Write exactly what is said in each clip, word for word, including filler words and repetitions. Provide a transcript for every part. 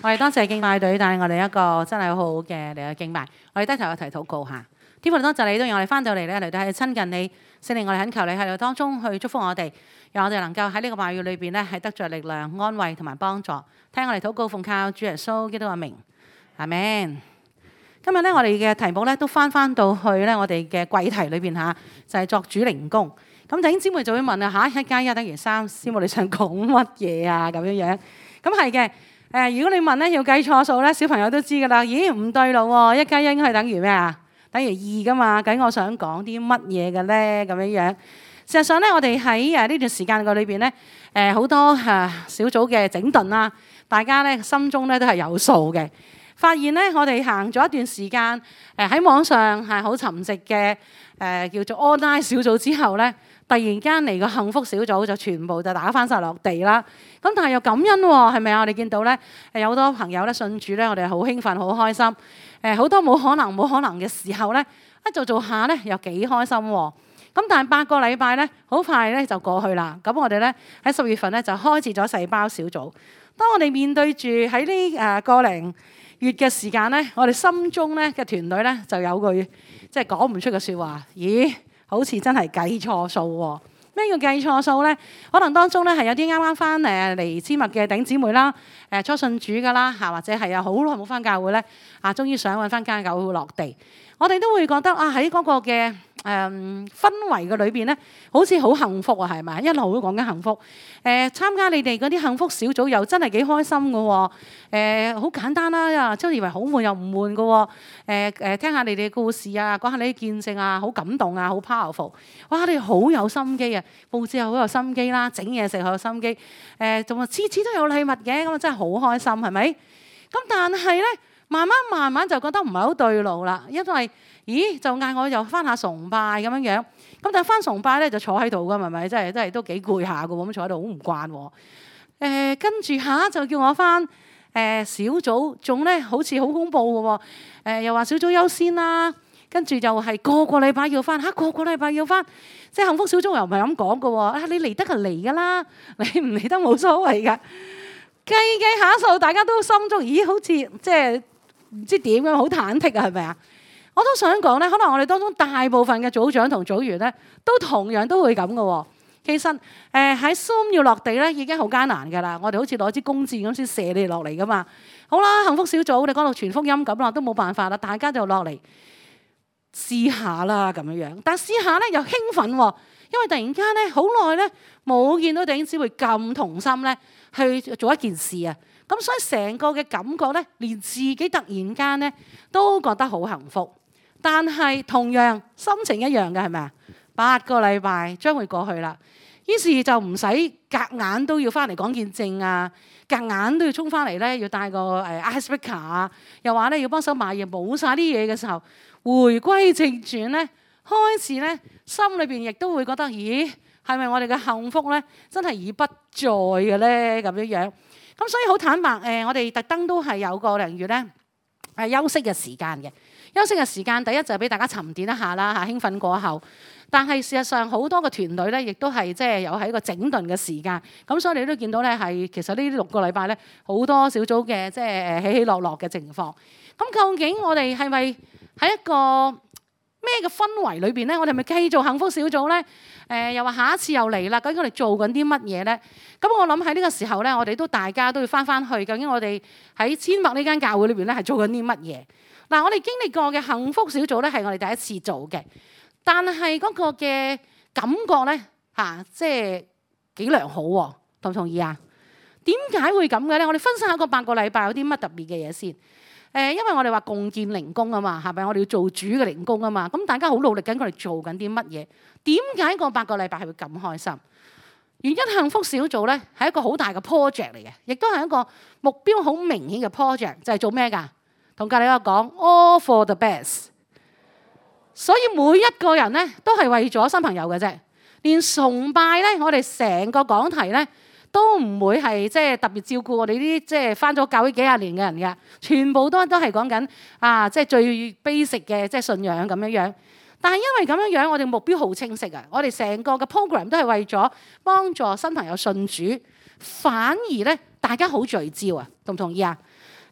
我哋多謝敬拜隊帶領我哋一個真係好好嘅嚟嘅敬拜。我哋低頭一齊禱告下。天父，多謝你都讓我哋翻到嚟咧嚟到係親近你，聖靈，我哋懇求你喺度當中去祝福我哋，讓我哋能夠喺呢個話語裏邊咧係得着力量、安慰同埋幫助。聽我哋禱告奉靠主耶穌基督嘅名，阿們。今日咧我哋嘅題目咧都翻翻到去咧我哋嘅櫃題裏邊嚇，就係、是、作主靈工。咁弟兄姊妹就會問啊嚇，一加一等於三，師母你想講乜嘢啊？咁樣樣，咁係嘅。誒，如果你問咧要計錯數咧，小朋友都知㗎啦。咦，唔對路喎，一加一應該係等於咩啊？等於二㗎嘛。究竟我想講啲乜嘢嘅咧？咁樣樣。事實上咧，我哋喺誒呢段時間個裏邊咧，誒好多誒小組嘅整頓啦，大家咧心中咧都係有數嘅。發現咧，我哋行咗一段時間，誒喺網上係好沉寂嘅誒叫做 online 小組之後咧，突然間嚟個幸福小組就全部就打翻晒落地啦。咁但係又感恩喎，係咪啊？我哋見到咧誒有好多朋友咧信主咧，我哋好興奮、好開心。誒好多冇可能、冇可能嘅時候咧，一做做下咧又幾開心喎。咁但係八個禮拜咧，好快咧就過去啦。咁我哋咧喺十月份咧就開始咗細胞小組。當我哋面對住喺呢誒個零月嘅時間咧，我哋心中咧嘅團隊咧就有句即係講唔出嘅説話，咦？好似真係計錯數喎！咩叫計錯數咧？可能當中咧係有啲啱啱翻誒嚟簽密嘅弟兄姊妹啦，誒初信主噶啦嚇，或者係啊好耐冇翻教會咧，啊終於想揾翻間教會落地，我哋都會覺得啊喺嗰個嘅誒、嗯、氛圍嘅裏邊咧，好似好幸福啊，係咪？一路都講緊幸福。誒、呃、參加你哋嗰啲幸福小組又真係幾開心嘅喎。誒好簡單啦，即係以為好悶又唔悶嘅喎。誒誒聽下你哋嘅故事啊，講下你啲見證啊，好感動啊，好 powerful。哇！你好有心機啊，佈置又好有心機啦，整嘢食好有心機。誒仲話次次都有禮物嘅，咁啊真係好開心，係咪？咁但係咧，慢慢慢慢就覺得唔係好對路啦，因為咦就嗌我又翻下崇拜咁樣樣。咁但係翻崇拜咧就坐喺度㗎，係咪？真係真係都幾攰下㗎喎，咁坐喺度好唔慣喎。誒跟住下就叫我翻誒、呃、小組，仲咧好似好恐怖嘅喎。誒、呃、又話小組優先啦，跟住就係個個禮拜要翻嚇，個個禮拜要翻。即係幸福小組又唔係咁講嘅喎。啊你嚟得就嚟㗎啦，你唔嚟得冇所謂㗎。計計下數，大家都心中咦好似即係唔知點樣，好忐忑啊，係咪啊？我都想講咧，可能我哋當中大部分嘅組長同組員咧，都同樣都會咁嘅喎。其實誒喺、呃、Zoom 要落地咧，已經好艱難㗎啦。我哋好似攞支弓箭咁先射你落嚟㗎嘛。好啦，幸福小組你講到傳福音咁啦，都冇辦法啦，大家就落嚟試下啦咁樣樣。但係試下咧又興奮喎，因為突然間咧好耐咧冇見到弟兄姊妹咁同心咧去做一件事啊。咁所以成個嘅感覺咧，連自己突然間咧都覺得好幸福。但係同樣心情一樣嘅係咪啊？八個禮拜將會過去啦，於是就唔使夾硬都要翻嚟講見證啊，夾硬都要衝翻嚟咧，要帶個誒 icebreaker 啊，又話咧要幫手買嘢，冇晒啲嘢嘅時候，回歸正傳咧，開始咧心裏邊亦都會覺得，咦係咪我哋嘅幸福咧真係已不在嘅咧咁樣樣？咁所以好坦白誒、呃，我哋特登都係有個零月咧係休息嘅時間嘅。休息嘅時間，第一就係俾大家沉澱一下啦嚇，興奮過後。但係事實上好多個團隊咧，亦都係即係有喺一個整頓嘅時間。咁所以你都見到咧，係其實呢六個禮拜咧，好多小組嘅即係誒起起落落嘅情況。咁究竟我哋係咪喺一個咩嘅氛圍裏邊咧？我哋係咪繼續幸福小組咧？誒、呃、又話下一次又嚟啦，究竟我哋做緊啲乜嘢咧？咁我諗喺呢個時候咧，我哋都大家都要翻翻去，究竟我哋喺千麥呢間教會裏邊咧係做緊啲乜嘢？嗱，我哋經歷過嘅幸福小組咧，係我哋第一次做嘅，但係嗰個嘅感覺咧嚇、啊，即係幾良好喎，同唔同意啊？點解會咁嘅咧？我哋分析下個八個禮拜有啲乜特別嘅嘢先。誒、呃，因為我哋話共建靈工啊嘛，係咪？我哋要做主嘅靈工啊嘛，咁大家好努力緊，我哋做緊啲乜嘢？點解個八個禮拜係會咁開心？原因幸福小組咧係一個好大嘅 project 嚟嘅，亦都係一個目標好明顯嘅 project，就係做咩㗎？同隔離嗰個講 all for the best， 所以每一個人咧都係為咗新朋友嘅啫。連崇拜咧，我哋成個講題咧都唔會係即係特別照顧我哋啲即係返咗教會幾廿年嘅人嘅，全部都都係講緊啊，即係最 basic 嘅即係信仰咁樣樣。但係因為咁樣樣，我哋目標好清晰啊！我哋成個嘅 program 都係為咗幫助新朋友信主，反而咧大家好聚焦啊，同唔同意啊？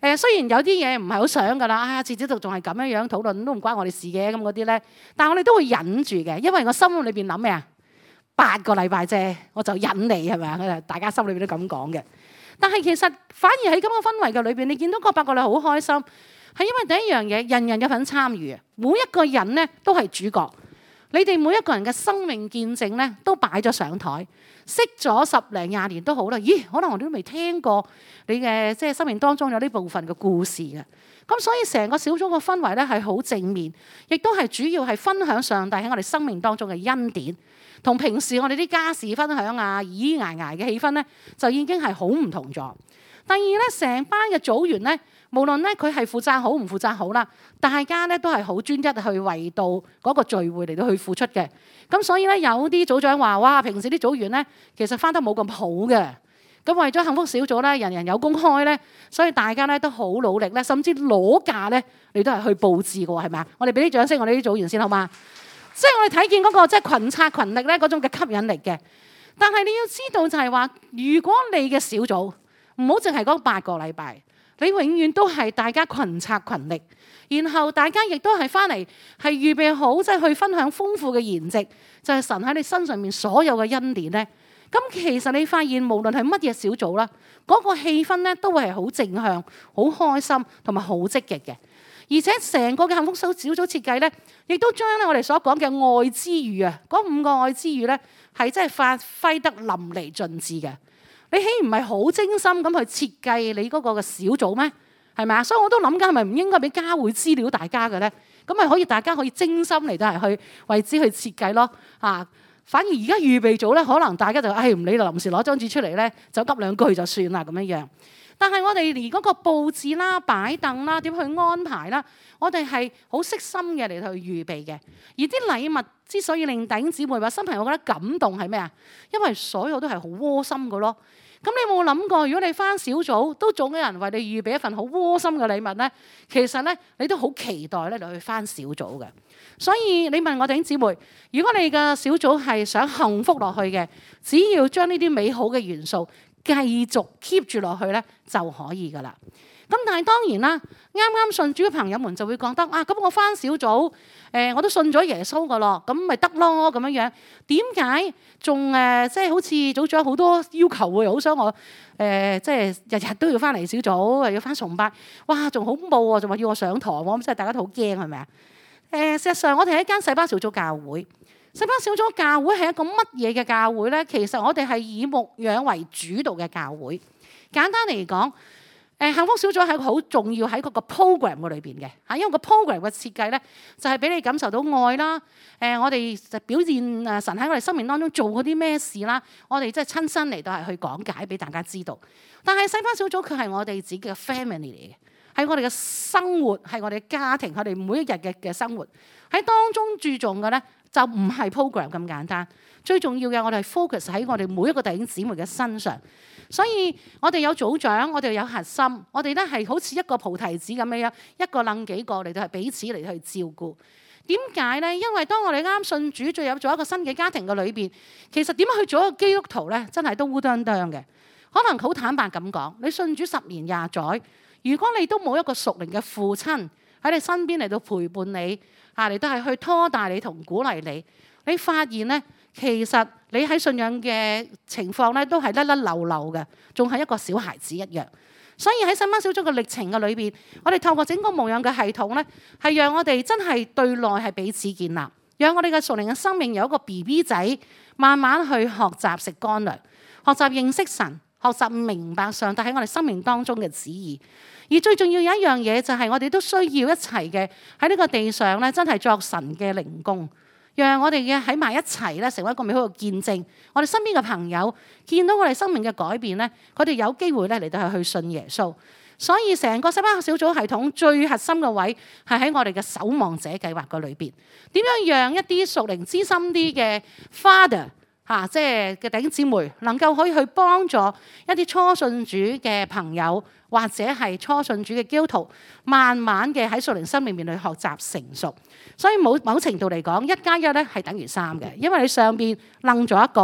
誒雖然有啲嘢唔係好想㗎啦，啊次次度仲係咁樣樣討論都唔關我哋事嘅咁嗰啲咧，但係我哋都會忍住嘅，因為我心裏邊諗咩啊？八個禮拜啫，我就忍你係咪啊？大家心裏邊都咁講嘅。但係其實反而喺咁嘅氛圍嘅裏邊，你見到個八個禮好開心，係因為第一樣嘢，人人有份參與啊，每一個人咧都係主角。你哋每一個人嘅生命見證咧，都擺咗上台，識咗十零廿年都好啦。咦？可能我哋都未聽過你嘅即係生命當中有呢部分嘅故事嘅。咁所以成個小組嘅氛圍咧係好正面，亦都係主要係分享上帝喺我哋生命當中嘅恩典，同平時我哋啲家事分享啊、咿咿捱捱嘅氣氛咧，就已經係好唔同咗。第二咧，成班嘅組員咧，無論咧佢係負責好唔負責好啦，大家咧都係好專一去為到嗰個聚會嚟到去付出嘅。咁所以咧，有啲組長話：哇，平時啲組員咧其實返得冇咁好嘅。咁為咗幸福小組咧，人人有工開咧，所以大家咧都好努力咧，甚至攞假咧，你都係去佈置嘅喎，係咪啊？我哋俾啲掌聲我哋啲組員先好嘛？即係我哋睇見嗰個即係群策群力咧嗰種嘅吸引力嘅。但係你要知道就係話，如果你嘅小組唔好淨係嗰八個禮拜，你永遠都係大家群策群力，然後大家亦都係翻嚟係預備好，即係去分享豐富嘅筵席，就係神喺你身上面所有嘅恩典咧。咁其實你發現無論係乜嘢小組啦，嗰個氣氛咧都會係好正向、好開心同埋好積極嘅。而且成個嘅幸福小小組設計咧，亦都將咧我哋所講嘅愛之語啊，嗰五個愛之語咧係真係發揮得淋漓盡致嘅。你豈唔係好精心咁去設計你嗰個嘅小組咩？係咪啊？所以我都諗緊係咪唔應該俾家會資料大家嘅咧？咁咪可以大家可以精心嚟到係去為之去設計咯。啊，反而而家預備組咧，可能大家就唉唔理啦，臨時攞張紙出嚟咧，就急兩句就算啦咁樣樣。但係我哋連嗰個佈置啦、擺凳啦、點去安排啦，我哋係好悉心嘅嚟去預備嘅。而啲禮物之所以令弟兄姊妹或新朋友覺得感動係咩啊？因為所有都係好窩心嘅咯。咁你有冇諗過，如果你返小組都總有人為你預備一份好窩心嘅禮物咧，其實咧你都好期待咧你去返小組嘅。所以你問我弟兄姊妹，如果你嘅小組係想幸福落去嘅，只要將呢啲美好嘅元素繼續 keep 住落去咧就可以噶啦。咁但係當然啦，啱啱信主嘅朋友們就會覺得啊，咁我返小組，誒、呃、我都信咗耶穌噶咯，咁咪得咯咁樣樣。點解仲誒即係好似組長好多要求喎？好想我誒、呃、即係日日都要返嚟小組，又要返崇拜，哇仲好恐怖喎，仲話要我上堂喎，咁即係大家都好驚係咪啊？誒、呃、事實上我哋係一間細班小組教會。細班小組教會係一個乜嘢嘅教會咧？其實我哋係以牧養為主導嘅教會。簡單嚟講，誒幸福小組係一個好重要喺嗰個 program 嘅裏邊嘅嚇，因為個 program 嘅設計咧就係俾你感受到愛啦。誒我哋就表現誒神喺我哋生命當中做過啲咩事啦，我哋即係親身嚟到係去講解俾大家知道。但係細班小組佢係我哋自己嘅 family 嚟嘅，係我哋嘅生活，係我哋嘅家庭，我哋每一日嘅嘅生活喺當中注重嘅咧。就唔係 program 咁簡單，最重要嘅我哋係 focus 喺我哋每一個弟兄姊妹嘅身上，所以我哋有組長，我哋有核心，我哋咧係好似一個菩提子咁樣，一個楞幾個嚟到係彼此嚟去照顧。點解咧？因為當我哋啱信主，進入咗一個新嘅家庭嘅裏邊，其實點樣去做一個基督徒咧，真係都烏當當嘅。可能好坦白咁講，你信主十年廿載，如果你都冇一個屬靈嘅父親喺你身邊嚟到陪伴你。啊！你都係去拖大你同鼓勵你，你發現咧，其實你喺信仰嘅情況咧，都係甩甩漏漏嘅，仲係一個小孩子一樣。所以喺細班小組嘅歷程嘅裏邊，我哋透過整個牧養嘅系統咧，係讓我哋真係對內係彼此建立，讓我哋嘅屬靈嘅生命由一個 B B 仔慢慢去學習食乾糧，學習認識神，學習明白上帝喺我哋生命當中嘅旨意。而最重要有一樣嘢就係我哋都需要一齊嘅喺呢個地上咧，真係作神嘅靈工，讓我哋嘅喺埋一齊咧，成為一個美好嘅見證。我哋身邊嘅朋友見到我哋生命嘅改變咧，佢哋有機會咧嚟到去信耶穌。所以成個細班小組系統最核心嘅位係喺我哋嘅守望者計劃嘅裏邊，點樣讓一啲屬靈資深啲嘅 father 嚇，即係嘅弟兄姊妹能夠可以去幫助一啲初信主嘅朋友。或者係初信主嘅基督徒，慢慢嘅喺屬靈生命面去學習成熟。所以某某程度嚟講，一加一咧係等於三嘅，因為你上邊楞咗一個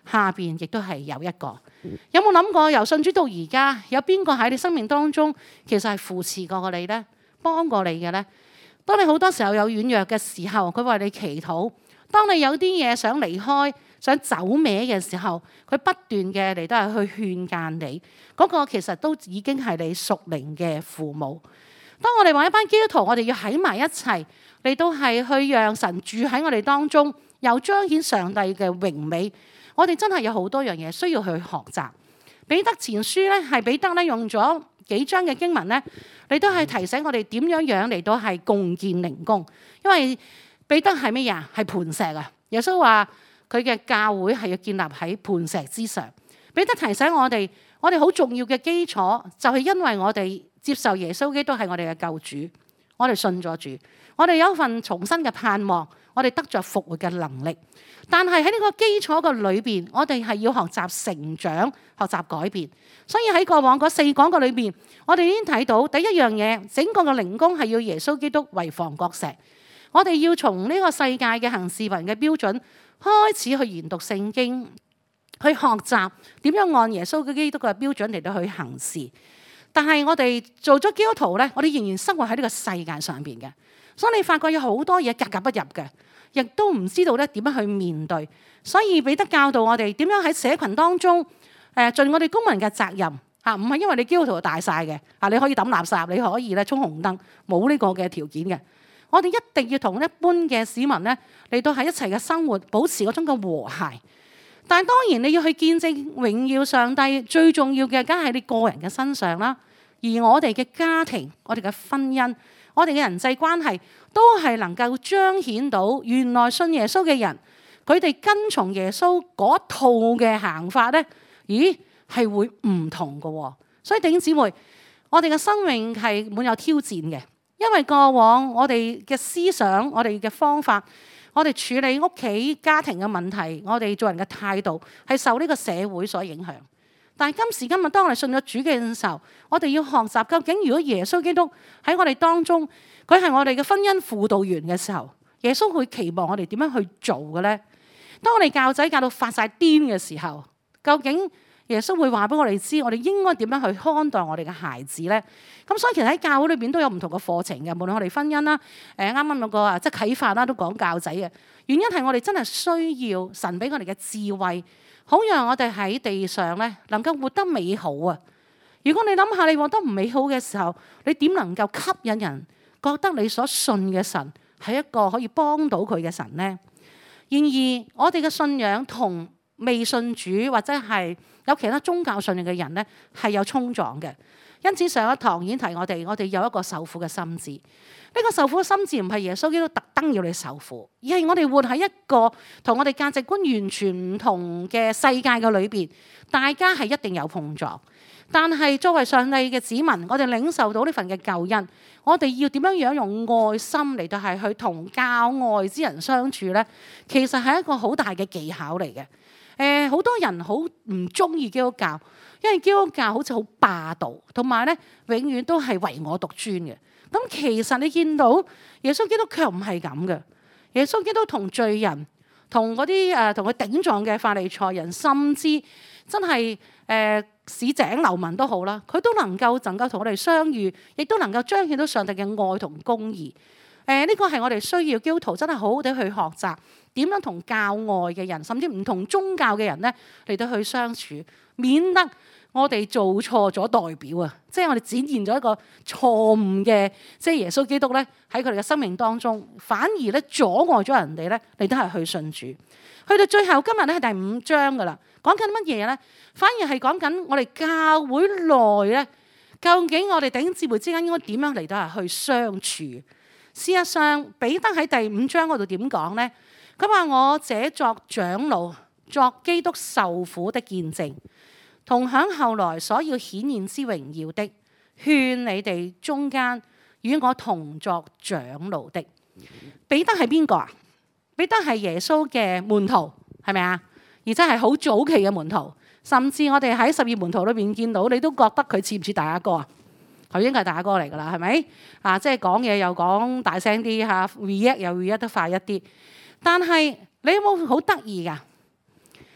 下邊亦都係有一個。有冇諗過由信主到而家，有邊個喺你生命當中其實係扶持過你呢？幫過你嘅呢？當你好多時候有軟弱嘅時候，佢為你祈禱；當你有啲嘢想離開、想走歪嘅時候，佢不斷嘅嚟都係去勸諫你。嗰個其實都已經係你屬靈嘅父母。當我哋話一班基督徒，我哋要喺埋一齊嚟到係去讓神住喺我哋當中，又彰顯上帝嘅榮美。我哋真係有好多樣嘢需要去學習。彼得前書咧，係彼得咧用咗幾章嘅經文咧，你都係提醒我哋點樣樣嚟到係共建靈宮。因為彼得係乜嘢？係磐石啊！耶穌話佢嘅教會係要建立喺磐石之上。彼得提醒我哋，我哋好重要嘅基礎就係因為我哋接受耶穌基督係我哋嘅救主，我哋信咗主，我哋有一份重新嘅盼望，我哋得着復活嘅能力。但係喺呢個基礎嘅裏邊，我哋係要學習成長、學習改變。所以喺過往嗰四講嘅裏邊，我哋已經睇到第一樣嘢，整個嘅靈宮係要耶穌基督為房角石。我哋要從呢個世界嘅行事為人嘅標準開始去研讀聖經，去學習點樣按耶穌基督嘅標準嚟到去行事。但係我哋做咗基督徒咧，我哋仍然生活喺呢個世界上邊嘅，所以你發覺有好多嘢格格不入嘅，亦都唔知道咧點樣去面對。所以彼得教導我哋點樣喺社群當中誒盡我哋公民嘅責任嚇，唔係因為你基督徒大晒嘅嚇，你可以抌垃圾，你可以咧衝紅燈，冇呢個嘅條件嘅。我哋一定要同一般嘅市民咧嚟到喺一齊嘅生活，保持嗰種嘅和諧。但係當然你要去見證榮耀上帝，最重要嘅梗係你個人嘅身上啦。而我哋嘅家庭、我哋嘅婚姻、我哋嘅人際關係，都係能夠彰顯到原來信耶穌嘅人，佢哋跟從耶穌嗰套嘅行法咧，咦係會唔同嘅。所以弟兄姊妹，我哋嘅生命係滿有挑戰嘅，因為過往我哋嘅思想、我哋嘅方法、我哋處理屋企家庭嘅問題、我哋做人嘅態度，係受呢個社會所影響。但係今時今日，當我哋信咗主嘅時候，我哋要學習究竟如果耶穌基督喺我哋當中，佢係我哋嘅婚姻輔導員嘅時候，耶穌會期望我哋點樣去做嘅咧？當我哋教仔教到發晒癲嘅時候，究竟耶穌會話俾我哋知，我哋應該點樣去看待我哋嘅孩子咧？咁所以其實喺教會裏邊都有唔同嘅課程嘅，無論我哋婚姻啦，誒啱啱有個啊即係啟發啦，都講教仔嘅原因係我哋真係需要神俾我哋嘅智慧。好讓我哋喺地上咧能夠活得美好啊！如果你諗下你活得唔美好嘅時候，你點能夠吸引人覺得你所信嘅神係一個可以幫到佢嘅神呢？然而我哋嘅信仰同未信主或者係有其他宗教信仰嘅人咧係有衝撞嘅。因此上一堂已經提我哋，我哋有一個受苦嘅心志。呢個受苦嘅心志唔係耶穌基督特登要你受苦，而係我哋活喺一個同我哋價值觀完全唔同嘅世界嘅裏邊，大家係一定有碰撞。但係作為上帝嘅子民，我哋領受到呢份嘅救恩，我哋要點樣樣用愛心嚟到係去同教外之人相處呢？其實係一個好大嘅技巧嚟嘅。誒、呃，好多人好唔中意基督教，因為基督教好似好霸道，同埋咧永遠都係唯我獨尊嘅。咁其實你見到耶穌基督卻唔係咁嘅。耶穌基督同罪人、同嗰啲誒同佢頂撞嘅法利賽人，甚至真係誒、呃、市井流民都好啦，佢都能夠能夠同我哋相遇，亦都能夠彰顯到上帝嘅愛同公義。誒、呃、呢、這個係我哋需要基督徒真係好好地去學習點樣同教外嘅人，甚至唔同宗教嘅人咧嚟到去相處，免得我哋做錯咗代表啊！即係我哋展現咗一個錯誤嘅，即係耶穌基督咧喺佢哋嘅生命當中，反而咧阻礙咗人哋咧嚟都係去信主。去到最後今日咧係第五章噶啦，講緊乜嘢咧？反而係講緊我哋教會內咧，究竟我哋弟兄姊妹之間應該點樣嚟到係去相處？事實上，彼得喺第五章嗰度點講咧？佢話：我這作長老，作基督受苦的見證，同享後來所要顯現之榮耀的，勸你哋中間與我同作長老的。彼得係邊個啊？彼得係耶穌嘅門徒，係咪啊？而且係好早期嘅門徒，甚至我哋喺十二門徒裏邊見到，你都覺得佢似唔似大阿哥啊？佢應該係大阿哥嚟㗎啦，係咪？啊，即係講嘢又講大聲啲嚇 react 又 react 得快一啲。但係你有冇好得意㗎？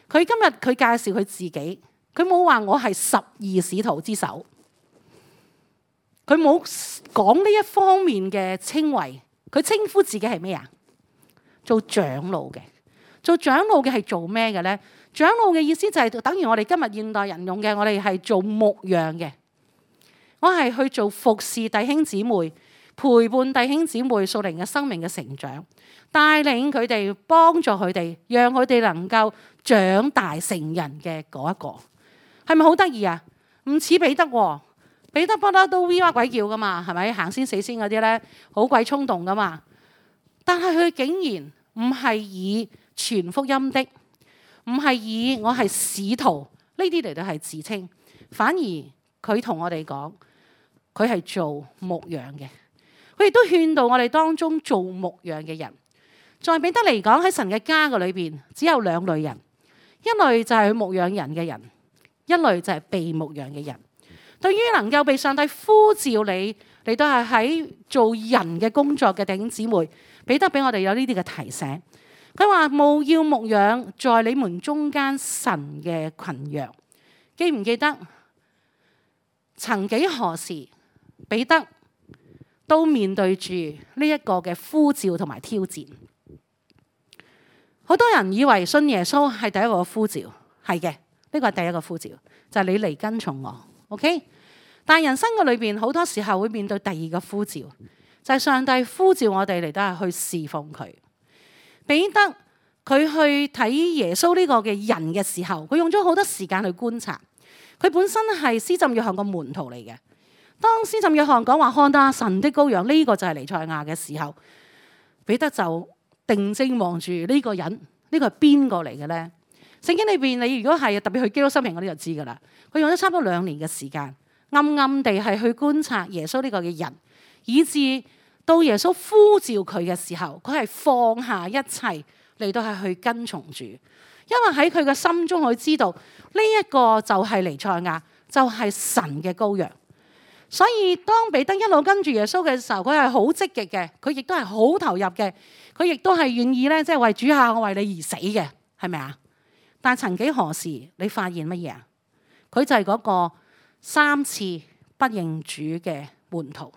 佢今日佢介紹佢自己，佢冇話我係十二使徒之首，佢冇講呢一方面嘅稱謂。佢稱呼自己係咩啊？做長老嘅。做長老嘅係做咩嘅咧？長老嘅意思就係等於我哋今日現代人用嘅，我哋係做牧養嘅。我係去做服侍弟兄姊妹，陪伴弟兄姊妹屬靈嘅生命嘅成長，帶領佢哋，幫助佢哋，讓佢哋能夠長大成人嘅嗰一個，係咪好得意啊？唔似彼得喎，彼得不嬲都 V 哇鬼叫噶嘛，係咪行先死先嗰啲咧，好鬼衝動噶嘛。但係佢竟然唔係以傳福音的，唔係以我係使徒呢啲嚟到係自稱，反而佢同我哋講，佢係做牧養嘅。佢亦都勸導我哋當中做牧養嘅人。在彼得嚟講，喺神嘅家嘅裏邊，只有兩類人，一類就係牧養人嘅人，一類就係被牧養嘅人。對於能夠被上帝呼召你嚟到係喺做人嘅工作嘅弟兄姊妹，彼得俾我哋有呢啲嘅提醒。佢話務要牧養在你們中間神嘅群羊。記唔記得曾幾何時彼得都面對住呢一個嘅呼召同埋挑戰？好多人以為信耶穌係第一個呼召，係嘅，呢個係第一個呼召，就係你嚟跟從我。OK， 但係人生嘅裏邊好多時候會面對第二個呼召，就係上帝呼召我哋嚟到係去侍奉佢。彼得佢去睇耶穌呢個嘅人嘅時候，佢用咗好多時間去觀察。佢本身係施浸約翰個門徒嚟嘅。當施浸約翰講話看啊神的羔羊，呢個就係彌賽亞嘅時候，彼得就定睛望住呢個人，呢個係邊個嚟嘅咧？聖經裏邊你如果係特別去基督生平嗰啲就知噶啦。佢用咗差唔多兩年嘅時間，暗暗地係去觀察耶穌呢個嘅人，以至到耶穌呼召佢嘅時候，佢係放下一切嚟到係去跟從主，因為喺佢嘅心中佢知道呢一個就係彌賽亞，就係神嘅羔羊。所以當彼得一路跟住耶穌嘅時候，佢係好積極嘅，佢亦都係好投入嘅，佢亦都係願意咧，即係為主下我為你而死嘅，係咪啊？但曾幾何時，你發現乜嘢啊？佢就係嗰個三次不認主嘅門徒。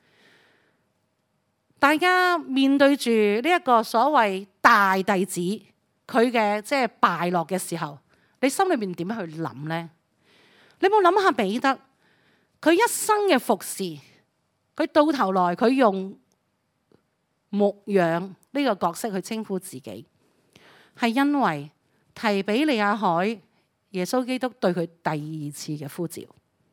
大家面對住呢一個所謂大弟子，佢嘅即係敗落嘅時候，你心裏面點樣去諗呢？你有冇諗下彼得？佢一生嘅服侍，佢到頭來佢用牧養呢個角色去稱呼自己，係因為提比利亞海耶穌基督對佢第二次嘅呼召。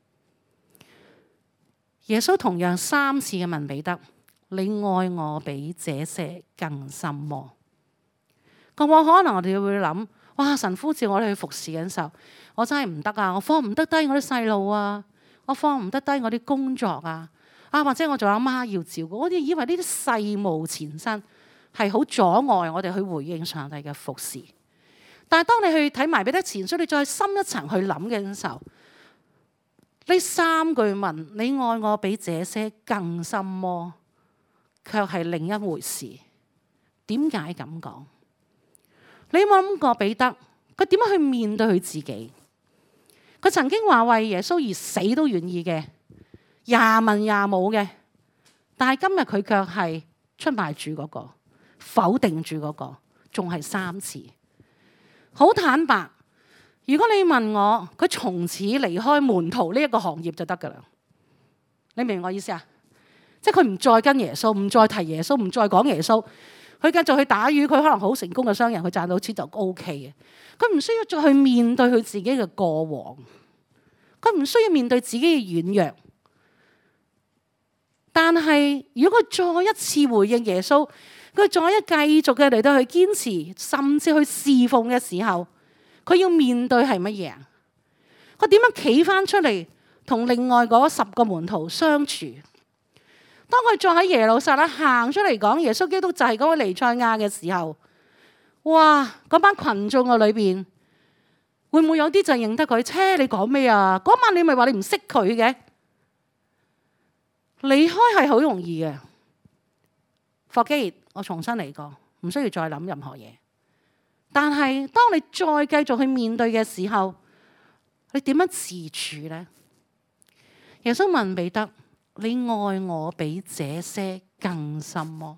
耶穌同樣三次嘅問彼得：你愛我比這些更深麼？咁我可能我哋會諗：哇！神呼召我哋去服侍嘅時候，我真係唔得啊！我放唔得低我啲細路啊！我放唔得低我啲工作啊，啊或者我做阿媽要照顧，我哋以為呢啲世務纏身係好阻礙我哋去回應上帝嘅服侍。但係當你去睇埋彼得前書，你再深一層去諗嘅時候，呢三句問你愛我比這些更深麼，卻係另一回事。點解咁講？你有冇諗過彼得佢點樣去面對佢自己？佢曾經話為耶穌而死都願意嘅，廿問廿冇嘅，但係今日佢卻係出賣主嗰個，否定主嗰個，仲係三次。好坦白，如果你問我，佢從此離開門徒呢一個行業就得噶啦。你明唔明我意思啊？即係佢唔再跟耶穌，唔再提耶穌，唔再講耶穌，佢繼續去打魚，佢可能好成功嘅商人，佢賺到錢就 O K 嘅。佢唔需要再去面對佢自己嘅過往，佢唔需要面對自己嘅軟弱。但係如果佢再一次回應耶穌，佢再一繼續嘅嚟到去堅持，甚至去侍奉嘅時候，佢要面對係乜嘢啊？佢點樣企翻出嚟同另外嗰十個門徒相處？當佢再喺耶路撒冷行出嚟講耶穌基督就係嗰個彌賽亞嘅時候，哇！嗰班群眾嘅裏邊，會唔會有啲就認得佢？車你講咩啊？嗰晚你咪話你唔識佢嘅，離開係好容易嘅。霍基，我重新嚟過，唔需要再諗任何嘢。 但係當你再繼續去面對嘅時候，你點樣自處呢？耶穌問彼得：你愛我比這些更深麼？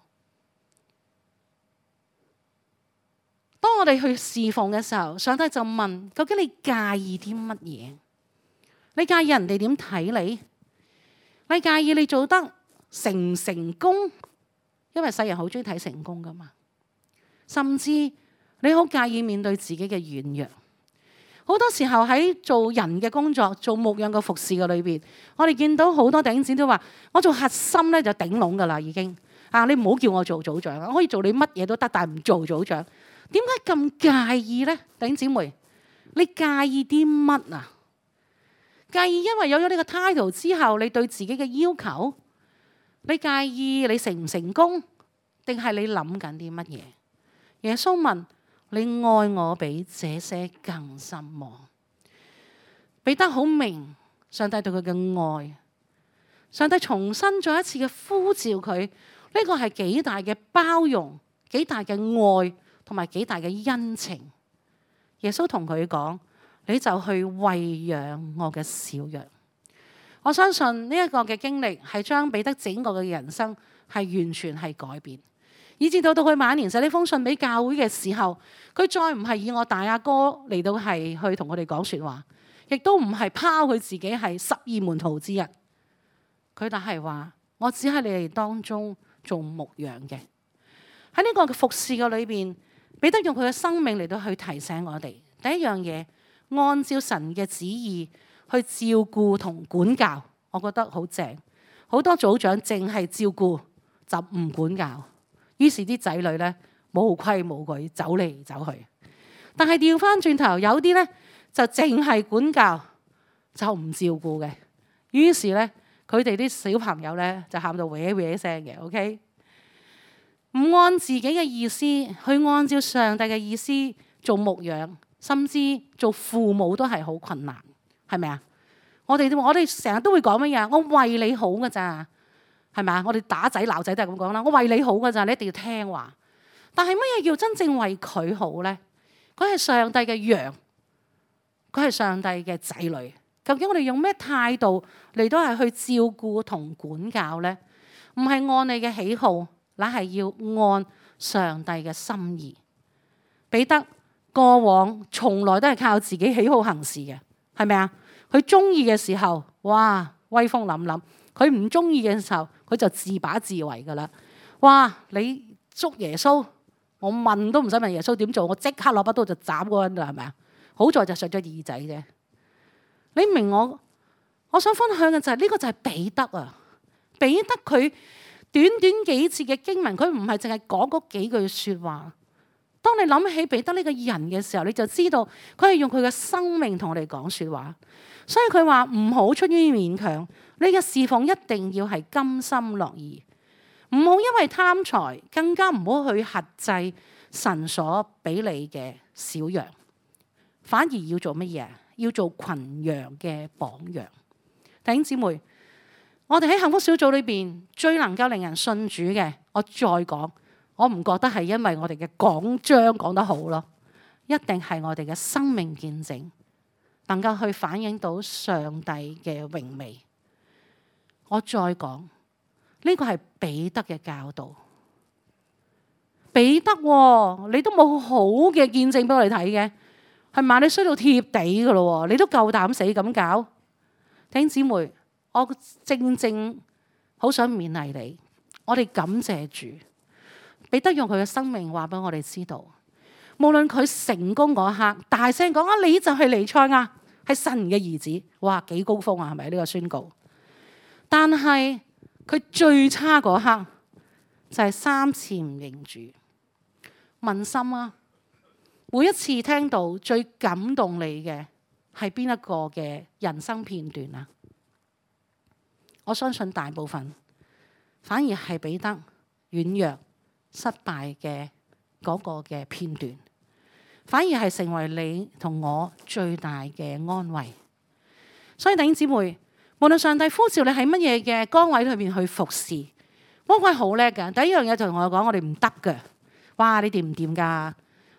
當我哋去侍奉嘅時候，上帝就問：究竟你介意啲乜嘢？你介意人哋點睇你？你介意你做得成唔成功？因為世人好中意睇成功噶嘛。甚至你好介意面對自己嘅軟弱。好多時候喺做人嘅工作、做牧養嘅服侍嘅裏邊，我哋見到好多弟兄姊妹都話：我做核心咧就頂籠噶啦，已經啊！你唔好叫我做組長，我可以做你乜嘢都得，但係唔做組長。點解咁介意呢？弟兄姊妹，你介意啲乜啊？介意因為有咗呢個 title 之後，你對自己嘅要求？你介意你成唔成功？定係你諗緊啲乜嘢？耶穌問：你愛我比這些更深麼？彼得好明上帝對佢嘅愛，上帝重新再一次嘅呼召佢，呢個係幾大嘅包容，幾大嘅愛，同埋幾大嘅恩情。耶穌同佢講：你就去餵養我嘅小羊。我相信呢一個嘅經歷係將彼得整個嘅人生係完全係改變。以至到到佢晚年寫呢封信俾教會嘅時候，佢再唔係以我大阿哥嚟到係去同我哋講說話，亦都唔係拋佢自己係十二門徒之一。佢但係話：我只喺你哋當中做牧羊嘅。喺呢個嘅服侍嘅裏邊，彼得用佢嘅生命嚟到去提醒我哋。第一樣嘢，按照神嘅旨意去照顧同管教，我覺得好正。好多組長淨係照顧就唔管教。於是啲仔女咧冇規冇矩走嚟走去，但係調翻轉頭有啲咧就淨係管教就唔照顧嘅。於是咧佢哋啲小朋友咧就喊到搲搲聲嘅。OK， 唔按自己嘅意思去按照上帝嘅意思做牧養，甚至做父母都係好困難，係咪啊？我哋我哋成日都會講乜嘢？我為你好㗎咋。係咪啊？我哋打仔鬧仔都係咁講啦。我為你好㗎咋，你一定要聽話。但係乜嘢叫真正為佢好呢？佢係上帝嘅羊，佢係上帝嘅仔女。究竟我哋用咩態度嚟都係去照顧同管教呢？唔係按你嘅喜好，乃係要按上帝嘅心意。彼得過往從來都係靠自己喜好行事嘅，係咪啊？佢中意嘅時候，哇，威風凜凜。佢唔中意嘅時候，佢就自把自為噶啦。哇！你捉耶穌，我問都唔使問耶穌點做，我即刻攞把刀就斬嗰個人啦，係咪啊？好在就上咗耳仔啫。你明我？我想分享嘅就係呢個就係彼得啊。彼得佢短短幾次嘅經文，佢唔係淨係講嗰幾句説話。當你諗起彼得呢個人嘅時候，你就知道佢係用佢嘅生命同我哋講説話。所以佢話唔好出於勉強。你嘅侍奉一定要係甘心樂意，唔好因為貪財，更加唔好去轄制神所俾你嘅小羊，反而要做乜嘢？要做群羊嘅榜樣。弟兄姊妹，我哋喺幸福小組裏邊最能夠令人信主嘅，我再講，我唔覺得係因為我哋嘅講章講得好咯，一定係我哋嘅生命見證，能夠去反映到上帝嘅榮美。我再講，呢個係彼得嘅教導。彼得，你都冇好嘅見證俾我哋睇嘅，係咪？你衰到貼地噶咯，你都夠膽死咁搞。弟兄姊妹，我正正好想勉勵你，我哋感謝主，彼得用佢嘅生命話俾我哋知道，無論佢成功嗰刻，大聲講啊，你就係彌賽亞，係神嘅兒子，哇，幾高峰啊，係咪呢個宣告？但係佢最差嗰刻就係三次唔認主。問心啊，每一次聽到最感動你嘅係邊一個嘅人生片段啊？我相信大部分反而係彼得軟弱失敗嘅嗰個嘅片段，反而係成為你同我最大嘅安慰。所以弟兄姊妹，無論上帝呼召你喺乜嘢嘅崗位裏面去服侍，魔鬼好叻㗎。第一樣嘢就同我講，我哋唔得㗎。哇！你掂唔掂㗎？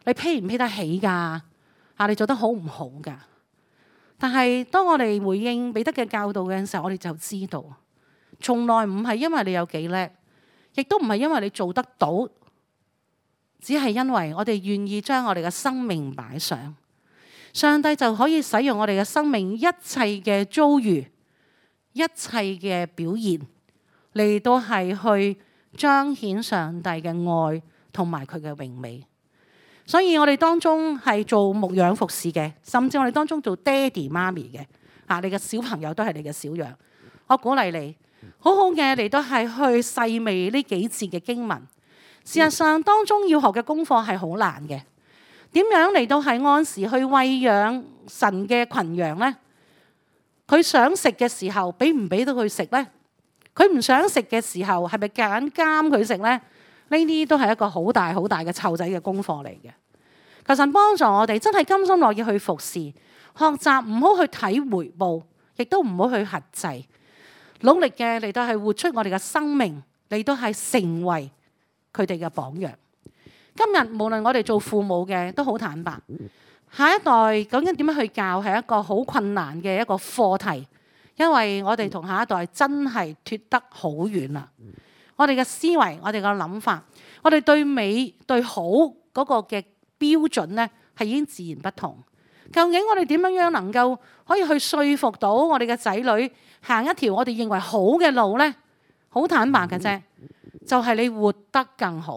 你批唔批得起㗎？啊，你做得好唔好㗎？但係當我哋回應彼得嘅教導嘅時候，我哋就知道，從來唔係因為你有幾叻，亦都唔係因為你做得到，只係因為我哋願意將我哋嘅生命擺上，上帝就可以使用我哋嘅生命一切嘅遭遇、一切嘅表現嚟到係去彰顯上帝嘅愛同埋佢嘅榮美。所以我哋當中係做牧養服侍嘅，甚至我哋當中做爹哋媽咪嘅，啊，你嘅小朋友都係你嘅小羊。我鼓勵你，好好嘅嚟到係去細味呢幾節嘅經文。事實上當中要學嘅功課係好難嘅。點樣嚟到係按時去餵養神嘅群羊呢？佢想食嘅時候，俾唔俾到佢食呢？佢唔想食嘅時候，係咪夾硬監佢食呢？呢啲都係一個好大好大嘅湊仔嘅功課嚟嘅。求神幫助我哋，真係甘心樂意去服侍，學習唔好去睇回報，亦都唔好去轄制，努力嘅嚟到係活出我哋嘅生命，嚟到係成為佢哋嘅榜樣。今日無論我哋做父母嘅都好坦白，下一代究竟點樣去教係一個好困難嘅一個課題，因為我哋同下一代真係脫得好遠啦。我哋嘅思維，我哋嘅諗法，我哋對美對好嗰個嘅標準呢，係已經自然不同。究竟我哋點樣樣能夠可以去說服到我哋嘅仔女行一條我哋認為好嘅路呢？好坦白嘅啫，就係你活得更好。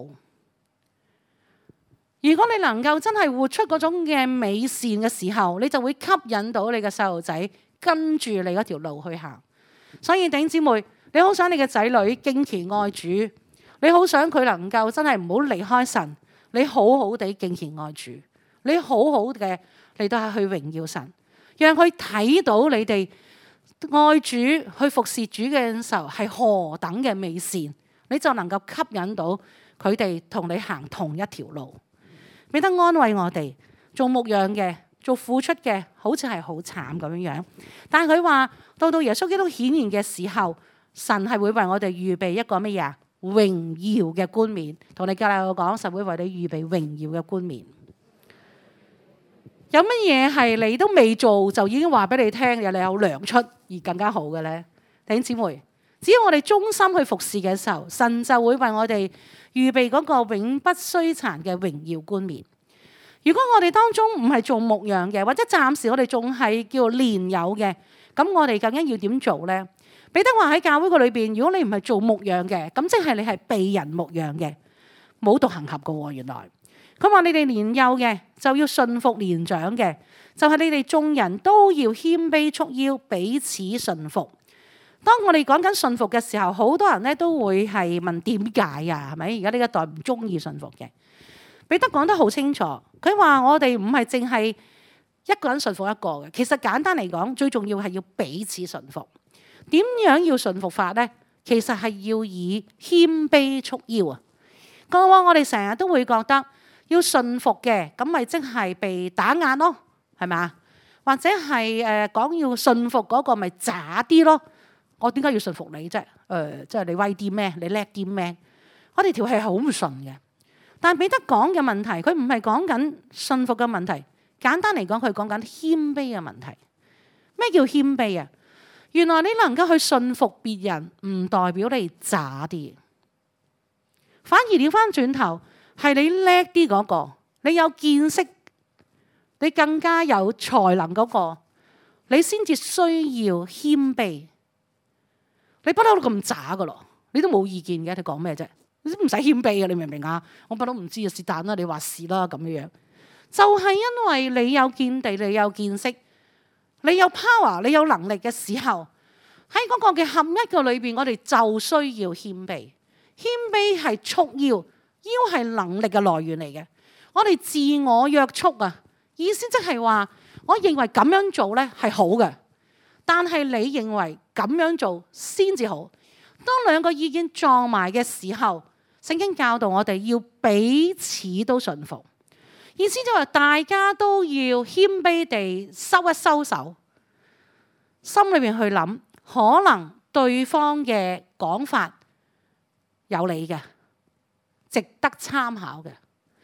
如果你能夠真係活出嗰種嘅美善嘅時候，你就會吸引到你嘅細路仔跟住你嗰條路去行。所以弟兄姊妹，你好想你嘅仔女敬虔愛主，你好想佢能夠真係唔好離開神，你好好地敬虔愛主，你好好嘅嚟到係去榮耀神，讓佢睇到你哋愛主去服侍主嘅時候係何等嘅美善，你就能夠吸引到佢哋同你行同一條路。彼得安慰我哋，做牧養嘅、做付出嘅，好似係好慘咁樣樣。但係佢話到到耶穌基督顯現嘅時候，神係會為我哋預備一個乜嘢啊？榮耀嘅冠冕。同你隔籬我講，神會為你預備榮耀嘅冠冕。有乜嘢係你都未做就已經話俾你聽，有你有糧出而更加好嘅呢？弟兄姊妹，只要我哋忠心去服侍嘅時候，神就會為我哋預備嗰個永不衰殘嘅榮耀冠冕。如果我哋當中唔係做牧養嘅，或者暫時我哋仲係叫年幼嘅，咁我哋究竟要點做呢？彼得話喺教會個裏邊，如果你唔係做牧養嘅，咁即係你係被人牧養嘅，冇獨行俠噶喎。原來佢話你哋年幼嘅就要順服年長嘅，就係你哋眾人都要謙卑束腰，彼此順服。當我哋講緊順服嘅時候，好多人咧都會係問點解啊？係咪？而家呢一代唔中意順服嘅。彼得講得好清楚，佢話我哋唔係淨係一個人順服一個嘅，其實簡單嚟講，最重要係要彼此順服。點樣要順服法呢？其實係要以謙卑束腰啊！過往我哋成日都會覺得要順服嘅，咁咪即係被打壓咯，係咪啊？或者係誒講要順服嗰個咪渣啲咯？我點解要順服你啫？誒、呃，即係你威啲咩？你叻啲咩？我哋條氣係好唔順嘅。但係彼得講嘅問題，佢唔係講緊順服嘅問題。簡單嚟講，佢講緊謙卑嘅問題。咩叫謙卑啊？原來你能夠去順服別人，唔代表你渣啲，反而調翻轉頭係你叻啲嗰個，你有見識，你更加有才能嗰個，你先至需要謙卑。你不嬲都咁渣噶咯，你都冇意見嘅，你講咩啫？你都唔使謙卑啊！你明唔明啊？我不嬲唔知啊，是但啦，你話是啦咁樣樣，就係因為你有見地，你有見識。你有 power， 你有能力嘅時候，喺嗰個嘅合一嘅裏邊，我哋就需要謙卑。謙卑係束腰，腰係能力嘅來源嚟嘅。我哋自我約束啊，意思即係話，我認為咁樣做咧係好嘅，但係你認為咁樣做先至好。當兩個意見撞埋嘅時候，聖經教導我哋要彼此都順服。意思就係大家都要謙卑地收一收手，心裏面去諗，可能對方嘅講法有理嘅，值得參考嘅。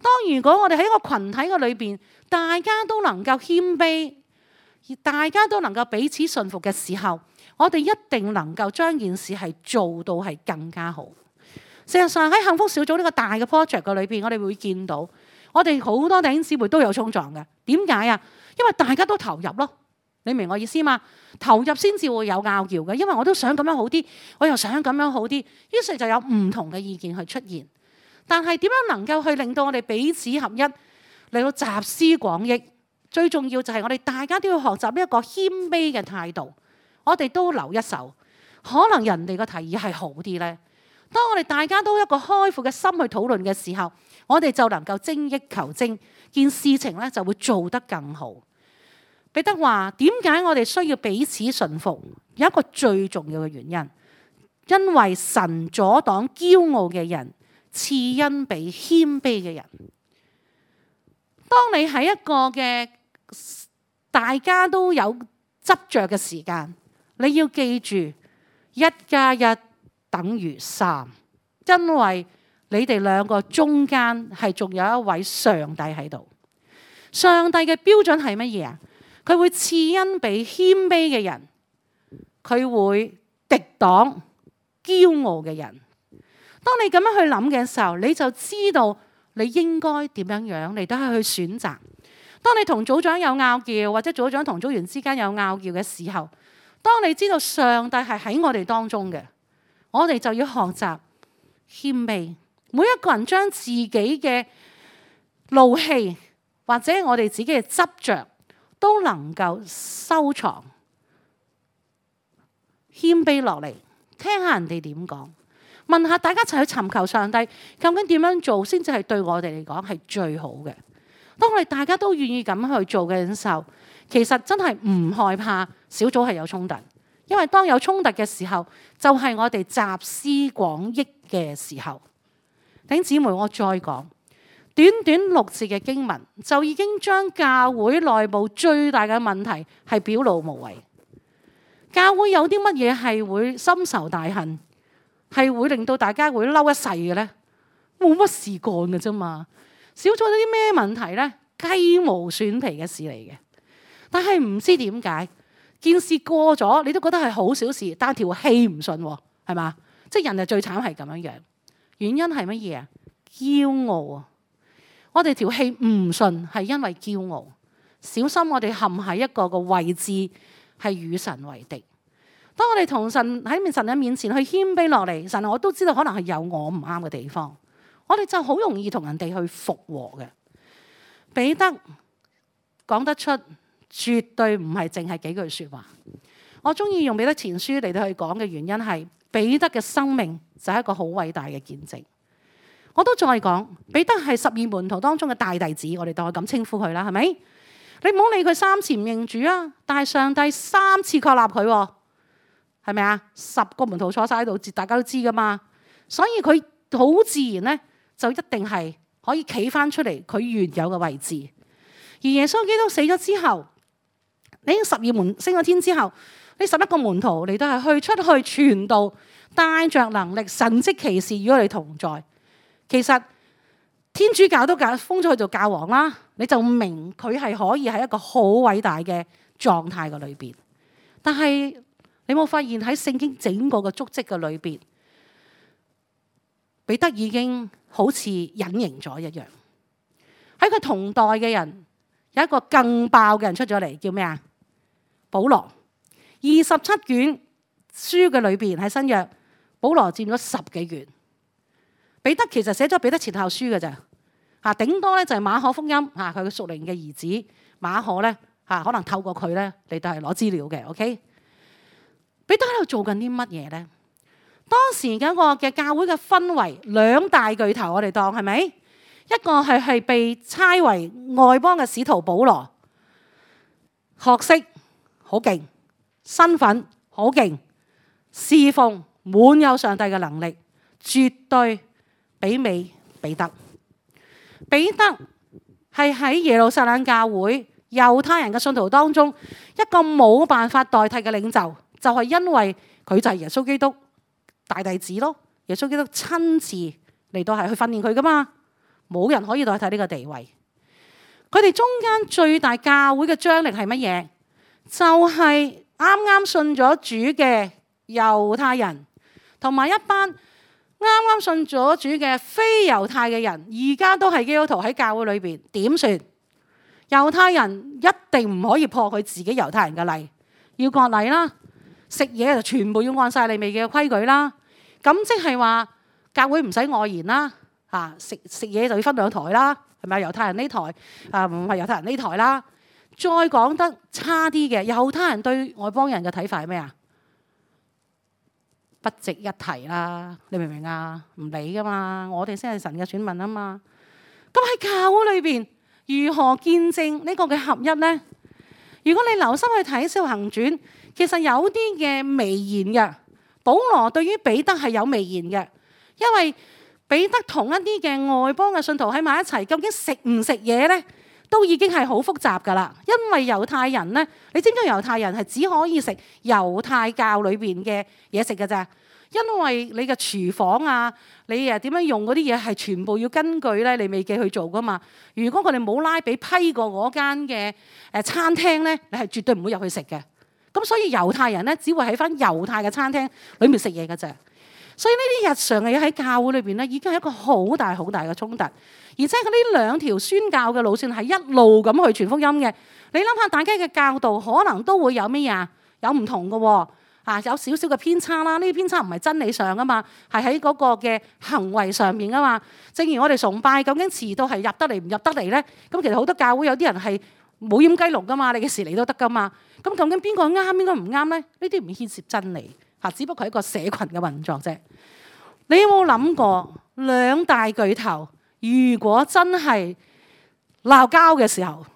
當如果我哋喺一個群體嘅裏邊，大家都能夠謙卑，而大家都能夠彼此順服嘅時候，我哋一定能夠將件事係做到係更加好。事實上喺幸福小組呢個大嘅 project 嘅裏邊，我哋會見到我哋好多弟兄姊妹都有衝撞嘅。點解啊？因為大家都投入咯。你明我意思嘛？投入先至會有拗撬嘅，因為我都想咁樣好啲，我又想咁樣好啲，於是就有唔同嘅意見去出現。但係點樣能夠去令到我哋彼此合一，嚟到集思廣益？最重要就係我哋大家都要學習呢一個謙卑嘅態度。我哋都留一手，可能人哋嘅提議係好啲呢。當我哋大家都一個開闊嘅心去討論嘅時候，我哋就能夠精益求精，件事情咧就會做得更好。彼得話：點解我哋需要彼此順服？有一個最重要嘅原因，因為神阻擋驕傲嘅人，賜恩俾謙卑嘅人。當你喺一個嘅大家都有執着嘅時間，你要記住一加一等於三，因為你哋兩個中間係仲有一位上帝喺度。上帝嘅標準係乜嘢啊？佢會賜恩俾謙卑嘅人，佢會敵擋驕傲嘅人。當你咁樣去諗嘅時候，你就知道你應該點樣樣嚟都係去選擇。當你同組長有拗撬，或者組長同組員之間有拗撬嘅時候，當你知道上帝係喺我哋當中嘅，我哋就要學習謙卑。每一個人將自己嘅怒氣或者我哋自己嘅執着，都能夠收藏，謙卑落嚟，聽下人哋點講，問下大家一齊去尋求上帝，究竟點樣做先至係對我哋嚟講係最好嘅。當我哋大家都願意咁去做嘅時候，其實真係唔害怕小組係有衝突，因為當有衝突嘅時候，就係我哋集思廣益嘅時候。弟兄姊妹，我再講。短短六節嘅經文就已經將教會內部最大嘅問題係表露無遺。教會有啲乜嘢係會深仇大恨，係會令到大家會嬲一世嘅呢？冇乜事幹嘅啫嘛。小組有啲咩問題呢？雞毛蒜皮嘅事嚟嘅。但係唔知點解件事過咗，你都覺得係好小事，但條氣唔順喎，係嘛？即係人係最慘係咁樣樣。原因係乜嘢啊？驕傲啊！我哋條氣唔順係因為驕傲，小心我哋陷喺一個個位置係與神為敵。當我哋同神喺面神嘅面前去謙卑落嚟，神我都知道可能係有我唔啱嘅地方，我哋就好容易同人哋去復和嘅。彼得講得出，絕對唔係淨係幾句說話。我中意用彼得前書嚟到去講嘅原因係，彼得嘅生命就係一個好偉大嘅見證。我都再講，彼得係十二門徒當中嘅大弟子，我哋當佢咁稱呼佢啦，係咪？你唔好理佢三次唔認主啊，但係上帝三次確立佢，係咪啊？十個門徒坐晒喺度，大家都知噶嘛。所以佢好自然咧，就一定係可以企翻出嚟佢原有嘅位置。而耶穌基督死咗之後，你十二門升咗天之後，呢十一個門徒你都係去出去傳道，帶着能力神蹟奇事與我哋同在。其實天主教都教封咗佢做教皇啦，你就明佢係可以喺一個好偉大嘅狀態嘅裏邊。但係你冇發現喺聖經整個嘅足跡嘅裏邊，彼得已經好似隱形咗一樣。喺佢同代嘅人有一個更爆嘅人出咗嚟，叫咩啊？保羅。二十七卷書嘅裏邊喺新約，保羅佔咗十幾卷。彼得其實寫咗彼得前後書嘅咋，嚇頂多咧就係馬可福音嚇，佢嘅屬靈嘅兒子馬可咧嚇，可能透過佢咧嚟到係攞資料嘅。OK，彼得喺度做緊啲乜嘢咧？當時嘅一個嘅教會嘅氛圍，兩大巨頭我哋當係咪？一個係係被差為外邦嘅使徒保羅，學識好勁，身份好勁，侍奉滿有上帝嘅能力，絕對媲美彼得。彼得係喺耶路撒冷教會猶太人嘅信徒當中一個冇辦法代替嘅領袖，就係因為佢就係耶穌基督大弟子咯。耶穌基督親自嚟到係去訓練佢噶嘛， 冇人可以代替呢個地位。佢哋中間最大教會嘅張力係乜嘢？就係啱啱信咗主嘅猶太人，同埋一班啱啱信咗主嘅非猶太嘅人，而家都係基督徒喺教會裏邊，點算？猶太人一定唔可以破佢自己猶太人嘅例，要割禮啦，食嘢就全部要按晒利未記嘅規矩啦。咁即係話教會唔使外言啦，嚇食食嘢就要分兩台啦，係咪？猶太人呢台啊，唔係猶太人呢台啦。再講得差啲嘅，猶太人對外邦人嘅睇法係咩啊？不值一提啦，你明唔明啊？唔理噶嘛，我哋先係神嘅選民啊嘛。咁喺教會裏邊如何見證呢個嘅合一呢？如果你留心去睇《使徒行傳》，其實有啲嘅微言嘅。保羅對於彼得係有微言嘅，因為彼得同一啲嘅外邦嘅信徒喺埋一齊，究竟食唔食嘢呢？都已經係好複雜噶啦。因為猶太人呢，你知唔知猶太人係只可以食猶太教裏邊嘅嘢食嘅咋？因為你嘅廚房啊，你誒點樣用嗰啲嘢係全部要根據咧利未記去做噶嘛。如果佢哋冇拉比批過嗰間嘅誒餐廳咧，你係絕對唔會入去食嘅。咁所以猶太人咧，只會喺翻猶太嘅餐廳裏面食嘢嘅啫。所以呢啲日常嘅嘢喺教會裏邊咧，已經係一個好大好大嘅衝突。而且佢呢兩條宣教嘅路線係一路咁去傳福音嘅。你諗下，大家嘅教導可能都會有咩啊？有唔同嘅喎，啊有少少嘅偏差啦。呢啲偏差唔係真理上啊嘛，係喺嗰個嘅行為上面啊嘛。正如我哋崇拜，究竟遲到係入得嚟唔入得嚟咧？咁其實好多教會有啲人係冇掩雞籠噶嘛，你幾時嚟都得噶嘛。咁究竟邊個啱，邊個唔啱咧？呢啲唔牽涉真理嚇，只不過係一個社群嘅運作啫。你有冇諗過兩大巨頭？如果真係鬧交嘅時候，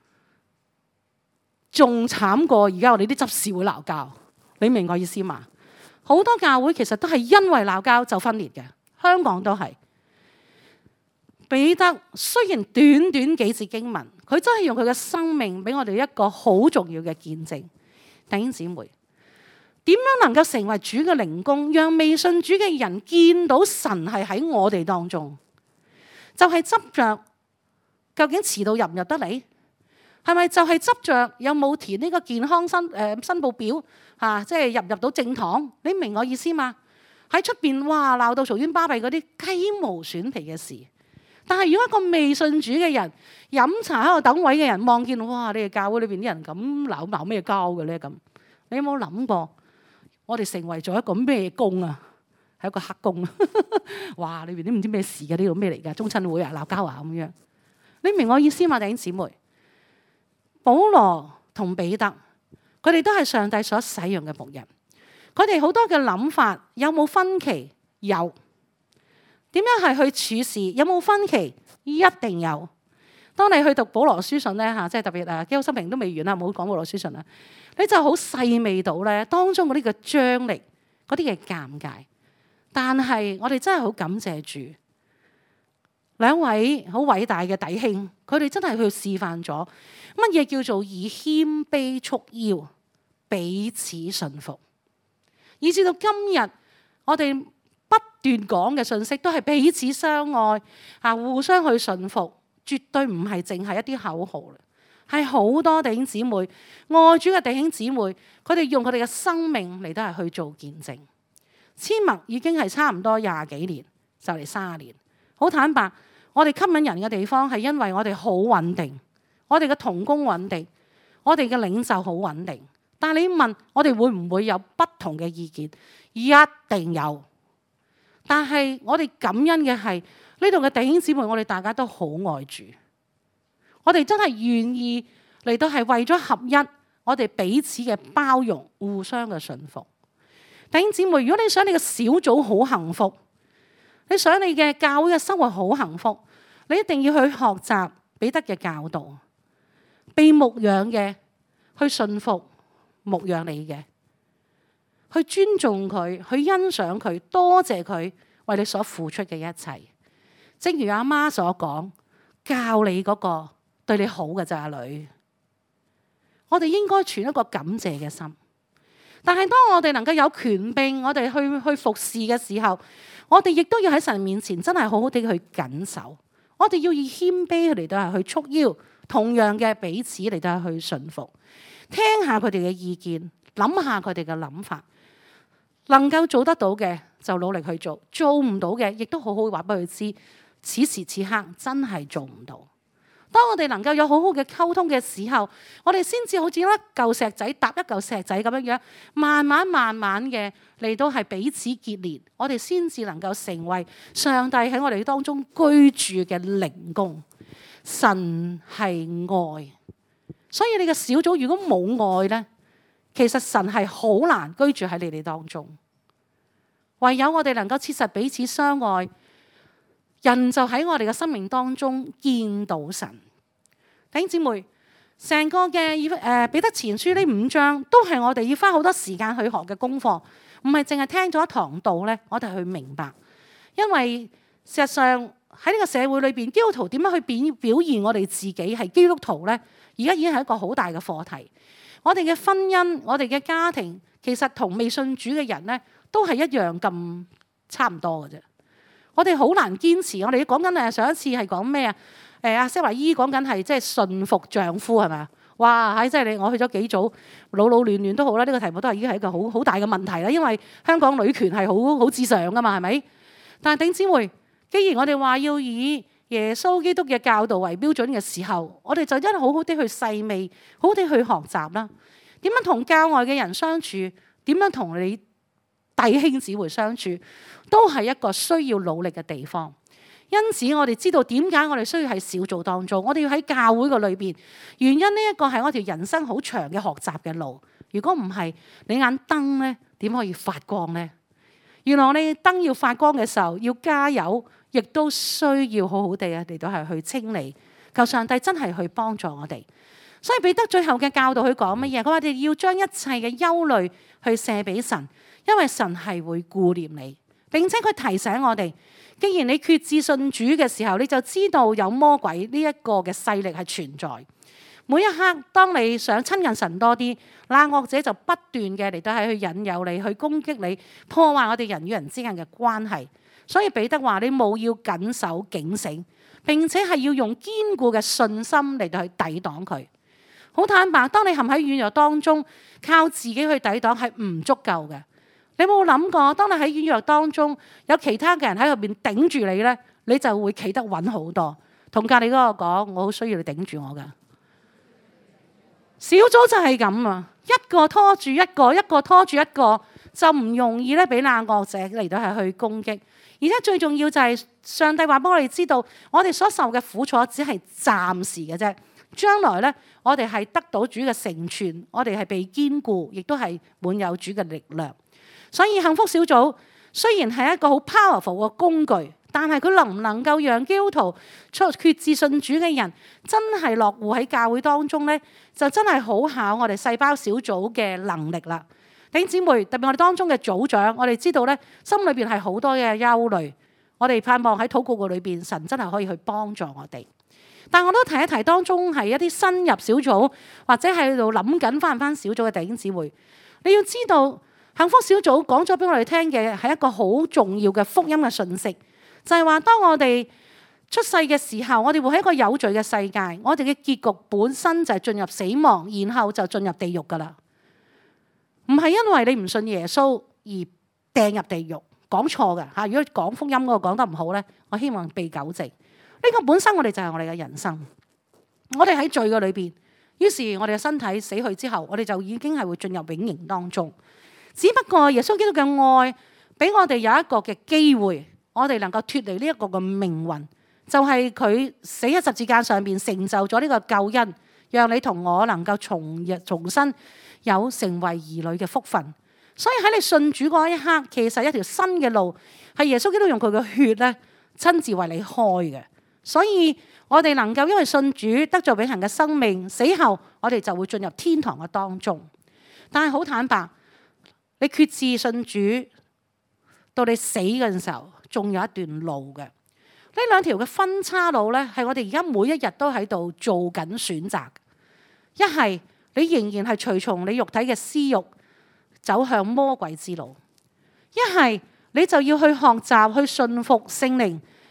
仲慘過而家我哋啲執事會鬧交。你明我意思嘛？好多教會其實都係因為鬧交就分裂嘅，香港都係。彼得雖然短短幾節經文，佢真係用佢嘅生命俾我哋一個好重要嘅見證。弟兄姊妹，點樣能夠成為主嘅靈宮，讓未信主嘅人見到神係喺我哋當中？就係執着究竟遲到入唔入得嚟？係咪就係執着有冇填呢個健康申誒申報表嚇？即係入唔入到正堂？你明我意思嘛？喺出邊哇鬧到嘈冤巴閉嗰啲雞毛蒜皮嘅事。但係如果一個未信主嘅人飲茶喺度等位嘅人望見，哇！你哋教會裏邊啲人咁鬧鬧咩交嘅咧？咁你有冇諗過我哋成為咗一個咩工啊？係一個黑工啊！哇！裏邊都唔知咩事嘅，呢度咩嚟㗎？中親會啊，鬧交啊咁樣。你明我意思嘛？弟兄姊妹，保羅同彼得佢哋都係上帝所使用嘅僕人，佢哋好多嘅諗法有冇分歧？有。點樣係去處事？有冇分歧？一定有。當你去讀保羅書信咧嚇，即係特別誒基督生平都未完啦，冇講保羅書信啦，你就好細味到咧當中嗰啲嘅張力，嗰啲嘅尷尬。但係我哋真係好感謝主，兩位好偉大嘅弟兄，佢哋真係去示範咗乜嘢叫做以謙卑束腰，彼此順服，以至到今日我哋不斷講嘅信息都係彼此相愛啊，互相去順服，絕對唔係淨係一啲口號啦，係好多弟兄姊妹愛主嘅弟兄姊妹，佢哋用佢哋嘅生命嚟都係去做見證。阡陌已經係差唔多廿幾年，就嚟三十年。好坦白，我哋吸引人嘅地方係因為我哋好穩定，我哋嘅同工穩定，我哋嘅領袖好穩定。但係你問我哋會唔會有不同嘅意見？一定有。但係我哋感恩嘅係呢度嘅弟兄姊妹，我哋大家都好愛主，我哋真係願意嚟到係為咗合一，我哋彼此嘅包容，互相嘅順服。弟兄姊妹，如果你想你嘅小組好幸福，你想你嘅教會嘅生活好幸福，你一定要去學習彼得嘅教導，被牧養嘅去順服牧養你嘅，去尊重佢，去欣賞佢，多謝佢為你所付出嘅一切。正如阿媽所講，教你嗰個對你好嘅咋女，我哋應該存一個感謝嘅心。但係當我哋能夠有權柄，我哋去去服侍嘅時候，我哋亦都要喺神面前真係好好地去謹守。 我哋要以謙卑嚟到係去束腰，同樣嘅彼此嚟到係去順服，聽下佢哋嘅意見，諗下佢哋嘅諗法，能夠做得到嘅就努力去做，做唔到嘅亦都好好話俾佢知，此時此刻真係做唔到。當我哋能夠有好好嘅溝通嘅時候，我哋先至好似一嚿石仔搭一嚿石仔咁樣樣，慢慢慢慢嘅嚟到係彼此結連，我哋先至能夠成為上帝喺我哋當中居住嘅靈宮。神係愛，所以你嘅小組如果冇愛呢，其實神係好難居住喺你哋當中。唯有我哋能夠切實彼此相愛，人就喺我哋嘅生命當中見到神。弟兄姊妹，成個嘅誒彼得前書呢五章都係我哋要花好多時間去學嘅功課，唔係淨係聽咗一堂道呢，我哋去明白。因為事實上喺呢個社會裏邊，基督徒點樣去表表現我哋自己係基督徒呢？而家已經係一個好大嘅課題。我哋嘅婚姻、我哋嘅家庭，其實同未信主嘅人呢，都係一樣咁差唔多嘅啫。我哋好難堅持。我哋講緊誒上一次係講咩啊？誒阿西華姨講緊係即係順服丈夫係咪啊？哇！喺即係你我去咗幾組老老亂亂都好啦，呢個題目都係已經係一個好好大嘅問題啦。因為香港女權係好好至上噶嘛，係咪？但係弟兄姊妹，既然我哋話要以耶穌基督嘅教導為標準嘅時候，我哋就一好好啲去細味，好好啲去學習啦。點樣同教外嘅人相處？點樣同你弟兄姊妹相處？都係一個需要努力嘅地方。因此我哋知道點解我哋需要喺小組當中，我哋要喺教會個裏邊。原因呢一個係我條人生好長嘅學習嘅路。如果唔係，你眼燈咧點可以發光呢？原來你燈要發光嘅時候，要加油，亦都需要好好地啊嚟到係去清理。求上帝真係去幫助我哋。所以彼得最後嘅教導佢講乜嘢？佢話我哋要將一切嘅憂慮去卸俾神，因為神係會顧念你。並且佢提醒我哋，既然你決志信主嘅時候，你就知道有魔鬼呢一個嘅勢力係存在。每一刻，當你想親近神多啲，那惡者就不斷嘅嚟到係去引誘你，去攻擊你，破壞我哋人與人之間嘅關係。所以彼得話：你務要謹守警醒，並且係要用堅固嘅信心嚟到去抵擋佢。好坦白，當你陷喺軟弱當中，靠自己去抵擋係唔足夠嘅。你有冇諗過，當你喺軟弱當中，有其他嘅人喺入邊頂住你呢，你就會企得穩好多。同隔離嗰個講，我好需要你頂住我噶。小組就係咁啊，一個拖住一個，一個拖住一個，就唔容易咧俾那惡者嚟到係去攻擊。而且最重要就係上帝話俾我哋知道，我哋所受嘅苦楚只係暫時嘅啫。將來呢，我哋係得到主嘅成全，我哋係被堅固，亦都係滿有主嘅力量。所以幸福小組雖然係一個好 powerful 嘅工具，但係佢能唔能夠讓基督徒出決志信主嘅人真係落戶喺教會當中呢？就真係好考我哋細胞小組嘅能力啦。弟兄姊妹，特別我哋當中嘅組長，我哋知道呢，心裏邊係好多嘅憂慮。我哋盼望喺禱告嘅裏邊，神真係可以去幫助我哋。但我都提一提，當中係一啲新入小組或者喺度諗緊翻唔翻小組嘅弟兄姊妹，你要知道。幸福小組講咗俾我哋聽嘅係一個好重要嘅福音嘅訊息，就係話當我哋出世嘅時候，我哋會喺一個有罪嘅世界，我哋嘅結局本身就係進入死亡，然後就進入地獄噶啦。唔係因為你唔信耶穌而掟入地獄，講錯嘅嚇。如果講福音嗰個講得唔好呢，我希望被糾正。呢個本身我哋就係我哋嘅人生，我哋喺罪嘅裏邊，於是我哋嘅身體死去之後，我哋就已經係會進入永刑當中。只不過耶穌基督嘅愛俾我哋有一個嘅機會，我哋能夠脫離呢一個嘅命運，就係佢死喺十字架上邊成就咗呢個救恩，讓你同我能夠重日重新有成為兒女嘅福分。所以喺你信主嗰一刻，其實一條新嘅路係耶穌基督用佢嘅血咧親自為你開嘅。所以我哋能夠因為信主得咗永恆嘅生命，死後我哋就會進入天堂嘅當中。但係好坦白。你決志信主，到你死嘅時候，仲有一段路嘅。呢兩條嘅分叉路呢，係我哋而家每一日都喺度做緊選擇。一係你仍然係隨從你肉體嘅私慾，走向魔鬼之路；一係你就要去學習去順服聖靈，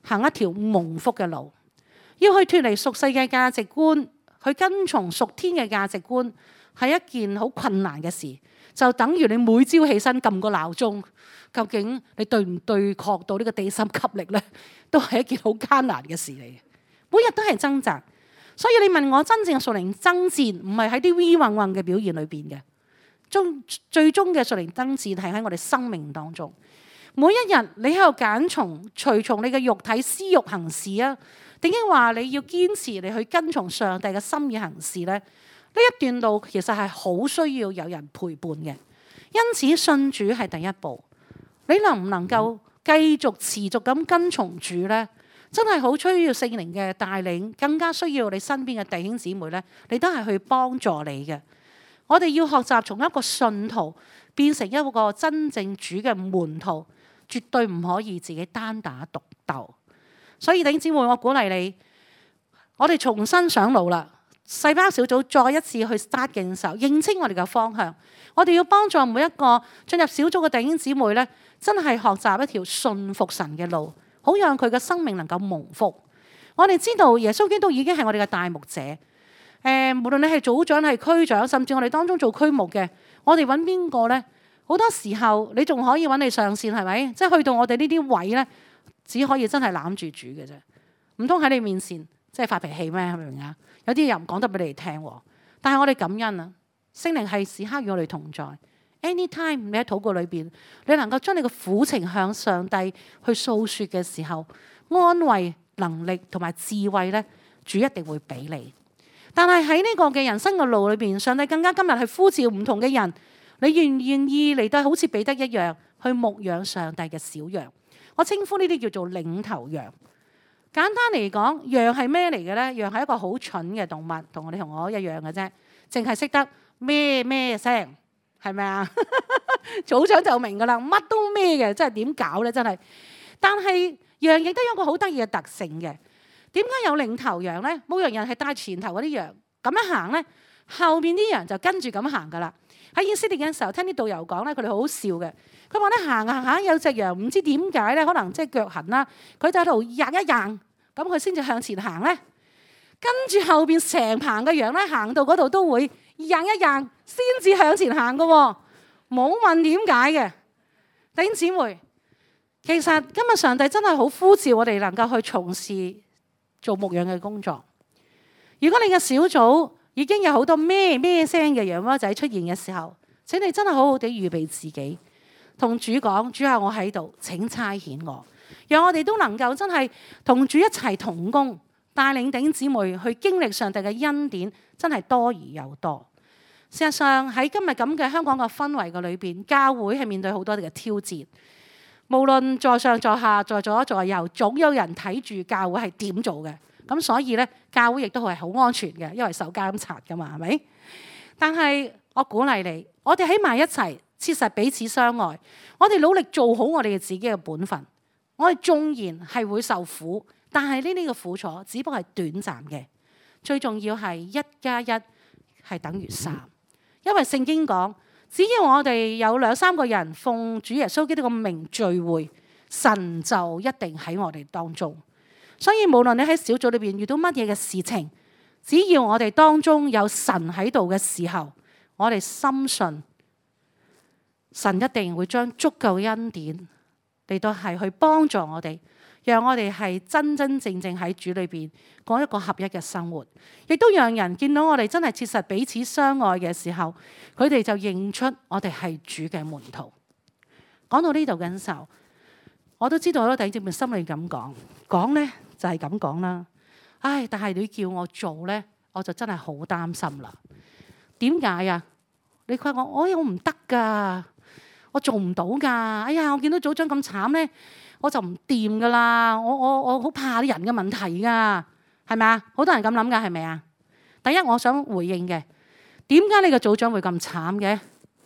行一條蒙福嘅路，要去脫離屬世嘅價值觀，去跟從屬天嘅價值觀，係一件好困難嘅事。就等於你每朝起身撳個鬧鐘，究竟你對唔對抗到呢個地心吸力呢？都係一件好艱難嘅事嚟嘅。每日都係掙扎，所以你問我真正嘅屬靈爭戰，唔係喺啲 V 混混嘅表現裏邊嘅，終最終嘅屬靈爭戰係喺我哋生命當中。每一日你喺度揀從隨從你嘅肉體私欲行事啊，定係話你要堅持你去跟從上帝嘅心意行事呢？呢一段路其實係好需要有人陪伴嘅，因此信主係第一步。你能唔能夠繼續持續咁跟從主呢？真係好需要聖靈嘅帶領，更加需要你身邊嘅弟兄姊妹呢，你都係去幫助你嘅。我哋要學習從一個信徒變成一個真正主嘅門徒，絕對唔可以自己單打獨鬥。所以弟兄姊妹，我鼓勵你，我哋重新上路啦。細胞小組再一次去 start 嘅時候，認清我哋嘅方向。我哋要幫助每一個進入小組嘅弟兄姊妹呢，真係學習一條信服神嘅路，好讓佢嘅生命能夠蒙福。我哋知道耶穌基督已經係我哋嘅大牧者。誒、呃，無論你係組長、係區長，甚至我哋當中做區牧嘅，我哋揾邊個呢？好多時候你仲可以揾你上線，係咪？即係去到我哋呢啲位呢，只可以真係攬住主嘅啫。唔通喺你面前即係發脾氣咩？明唔明啊？有啲人唔講得俾你哋聽，但係我哋感恩啊！聖靈係時刻與我哋同在。Anytime 你喺禱告裏邊，你能夠將你嘅苦情向上帝去訴說嘅時候，安慰、能力同埋智慧咧，主一定會俾你。但係喺呢個嘅人生嘅路裏邊，上帝更加今日係呼召唔同嘅人，你願唔願意嚟到好似彼得一樣去牧養上帝嘅小羊？我稱呼呢啲叫做領頭羊。簡單嚟講，羊係咩嚟嘅咧？羊係一個好蠢嘅動物，同我哋同我一樣嘅啫，淨係識得咩咩聲，係咪啊？組長就明噶啦，乜都咩嘅，真係點搞咧？真係。但係羊亦都有一個好得意嘅特性嘅。點解有領頭羊咧？牧羊人係帶前頭嗰啲羊咁樣行咧，後邊啲羊就跟住咁行噶啦。喺以色列嘅時候，聽啲導遊講咧，佢哋好好笑嘅。佢話咧，行行下有隻羊唔知點解咧，可能即係腳痕啦，佢就喺度掗一掗。咁佢先至向前行咧，跟住後邊成棚嘅羊咧，行到嗰度都會掗一掗，先至向前行嘅喎，冇問點解嘅。弟兄姊妹，其實今日上帝真係好呼召我哋能夠去從事做牧養嘅工作。如果你嘅小組已經有好多咩咩聲嘅羊窩仔出現嘅時候，請你真係好好地預備自己，同主講：主啊，我喺度，請差遣我。讓我哋都能夠真係同主一齊同工，帶領弟兄姊妹去經歷上帝嘅恩典，真係多而又多。事實上喺今日咁嘅香港嘅氛圍嘅裏邊，教會係面對好多嘅挑戰。無論在上在下，在左在右，總有人睇住教會係點做嘅。咁所以咧，教會亦都係好安全嘅，因為受監察噶嘛，係咪？但係我鼓勵你，我哋喺埋一齊，切實彼此相愛，我哋努力做好我哋嘅自己嘅本分。我哋縱然係會受苦，但係呢啲嘅苦楚只不過係短暫嘅。最重要係一加一係等於三，因為聖經講，只要我哋有兩三個人奉主耶穌基督嘅名聚會，神就一定喺我哋當中。所以無論你喺小組裏邊遇到乜嘢嘅事情，只要我哋當中有神喺度嘅時候，我哋深信神一定會將足夠恩典嚟到係去幫助我哋，讓我哋係真真正正喺主裏邊過一個合一嘅生活，亦都讓人見到我哋真係切實彼此相愛嘅時候，佢哋就認出我哋係主嘅門徒。講到呢度嘅時候，我都知道好多弟兄姊妹心裏咁講，講呢就係咁講啦。唉，但係你叫我做呢，我就真係好擔心啦。點解啊？你話我，我我唔得噶。我做唔到噶，哎呀！我見到組長咁慘咧，我就唔掂噶啦。我我我好怕啲人嘅問題噶，係咪啊？好多人咁諗噶，係咪啊？第一，我想回應嘅，點解你個組長會咁慘嘅？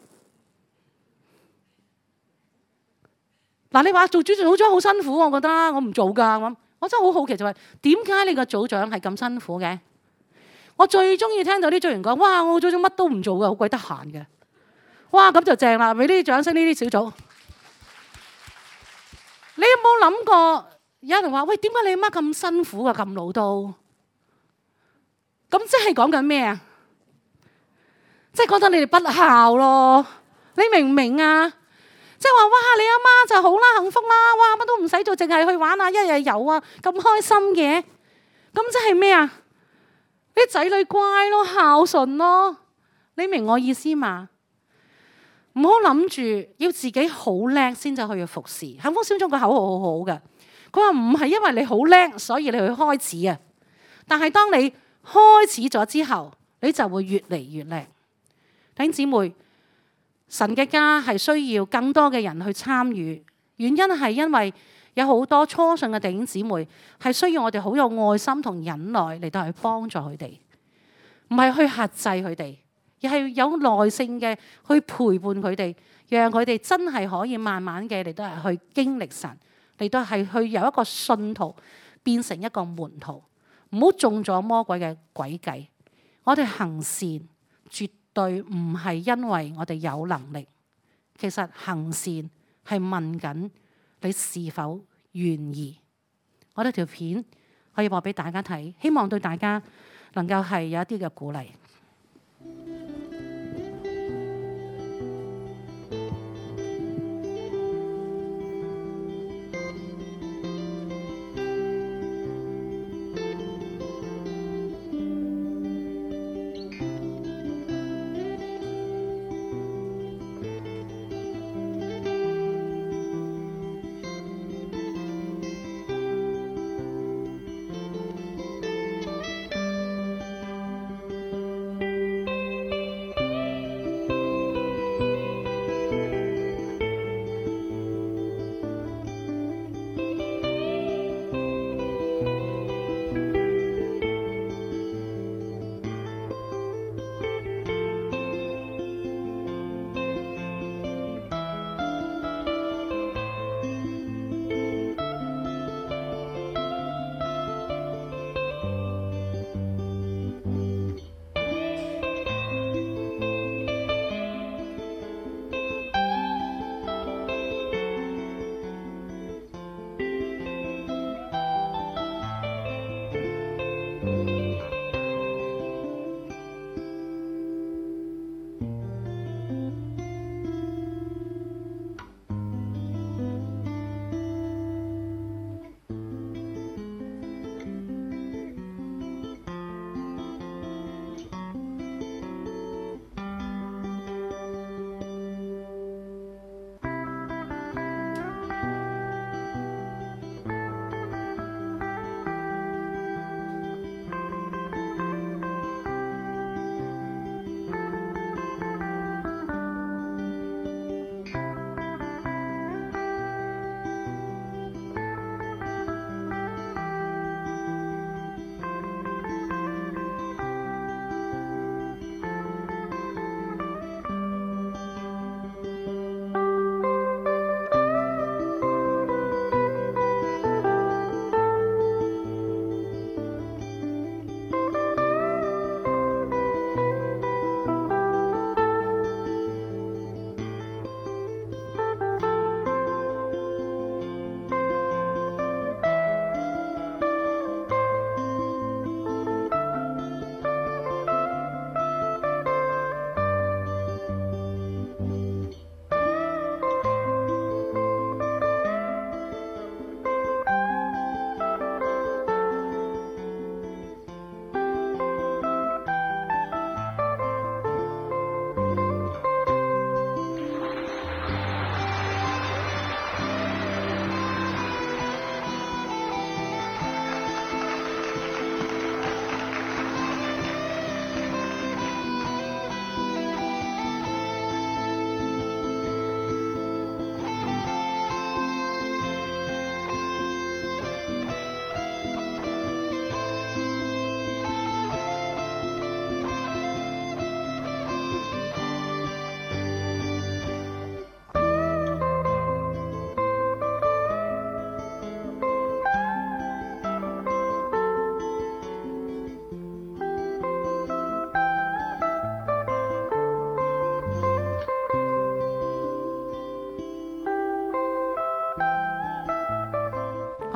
嗱，你話做主組長好辛苦，我覺得我唔做噶咁，我真係好好奇就係點解你個組長係咁辛苦嘅？我最中意聽到啲組員講：哇！我組長乜都唔做噶，好鬼得閒嘅。哇，咁就正啦！俾啲掌聲呢啲小組。你有冇諗過有人話：喂，點解你阿媽咁辛苦啊？咁老都，咁即係講緊咩啊？即係覺得你哋不孝咯。你明唔明啊？即係話哇，你阿媽就好啦，幸福啦，哇，乜都唔使做，淨係去玩啊，一日遊啊，咁開心嘅。咁即係咩啊？啲仔女乖咯，孝順咯。你明我意思嘛？唔好諗住要自己好叻先至去服侍。幸福小組個口號好好嘅，佢話唔係因為你好叻，所以你去開始啊。但係當你開始咗之後，你就會越嚟越叻。弟兄姊妹，神嘅家係需要更多嘅人去參與，原因係因為有好多初信嘅弟兄姊妹係需要我哋好有愛心同忍耐嚟到去幫助佢哋，唔係去轄制佢哋，而係有耐性嘅去陪伴佢哋，讓佢哋真係可以慢慢嘅嚟到係去經歷神，嚟到係去由一個信徒變成一個門徒，唔好中咗魔鬼嘅詭計。我哋行善絕對唔係因為我哋有能力，其實行善係問緊你是否願意。我哋條片可以播俾大家睇，希望對大家能夠係有一啲嘅鼓勵。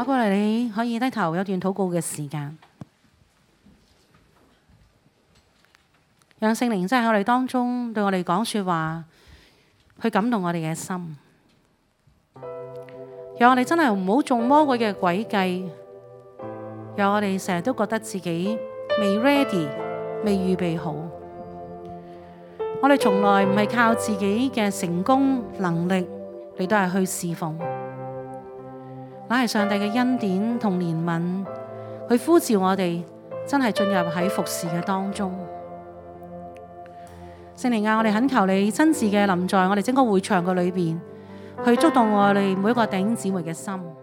我鼓勵你可以低頭有段禱告嘅時間，讓聖靈真係喺我哋當中對我哋講說話，去感動我哋嘅心，讓我哋真係唔好中魔鬼嘅詭計，讓我哋成日都覺得自己未 ready， 未預備好。我哋從來唔係靠自己嘅成功能力嚟到係去侍奉，乃係上帝嘅恩典同憐憫去呼召我哋，真係進入喺服侍嘅當中。聖靈啊，我哋懇求你親自嘅臨在我哋整個會場嘅裏邊，去觸動我哋每一個弟兄姊妹嘅心。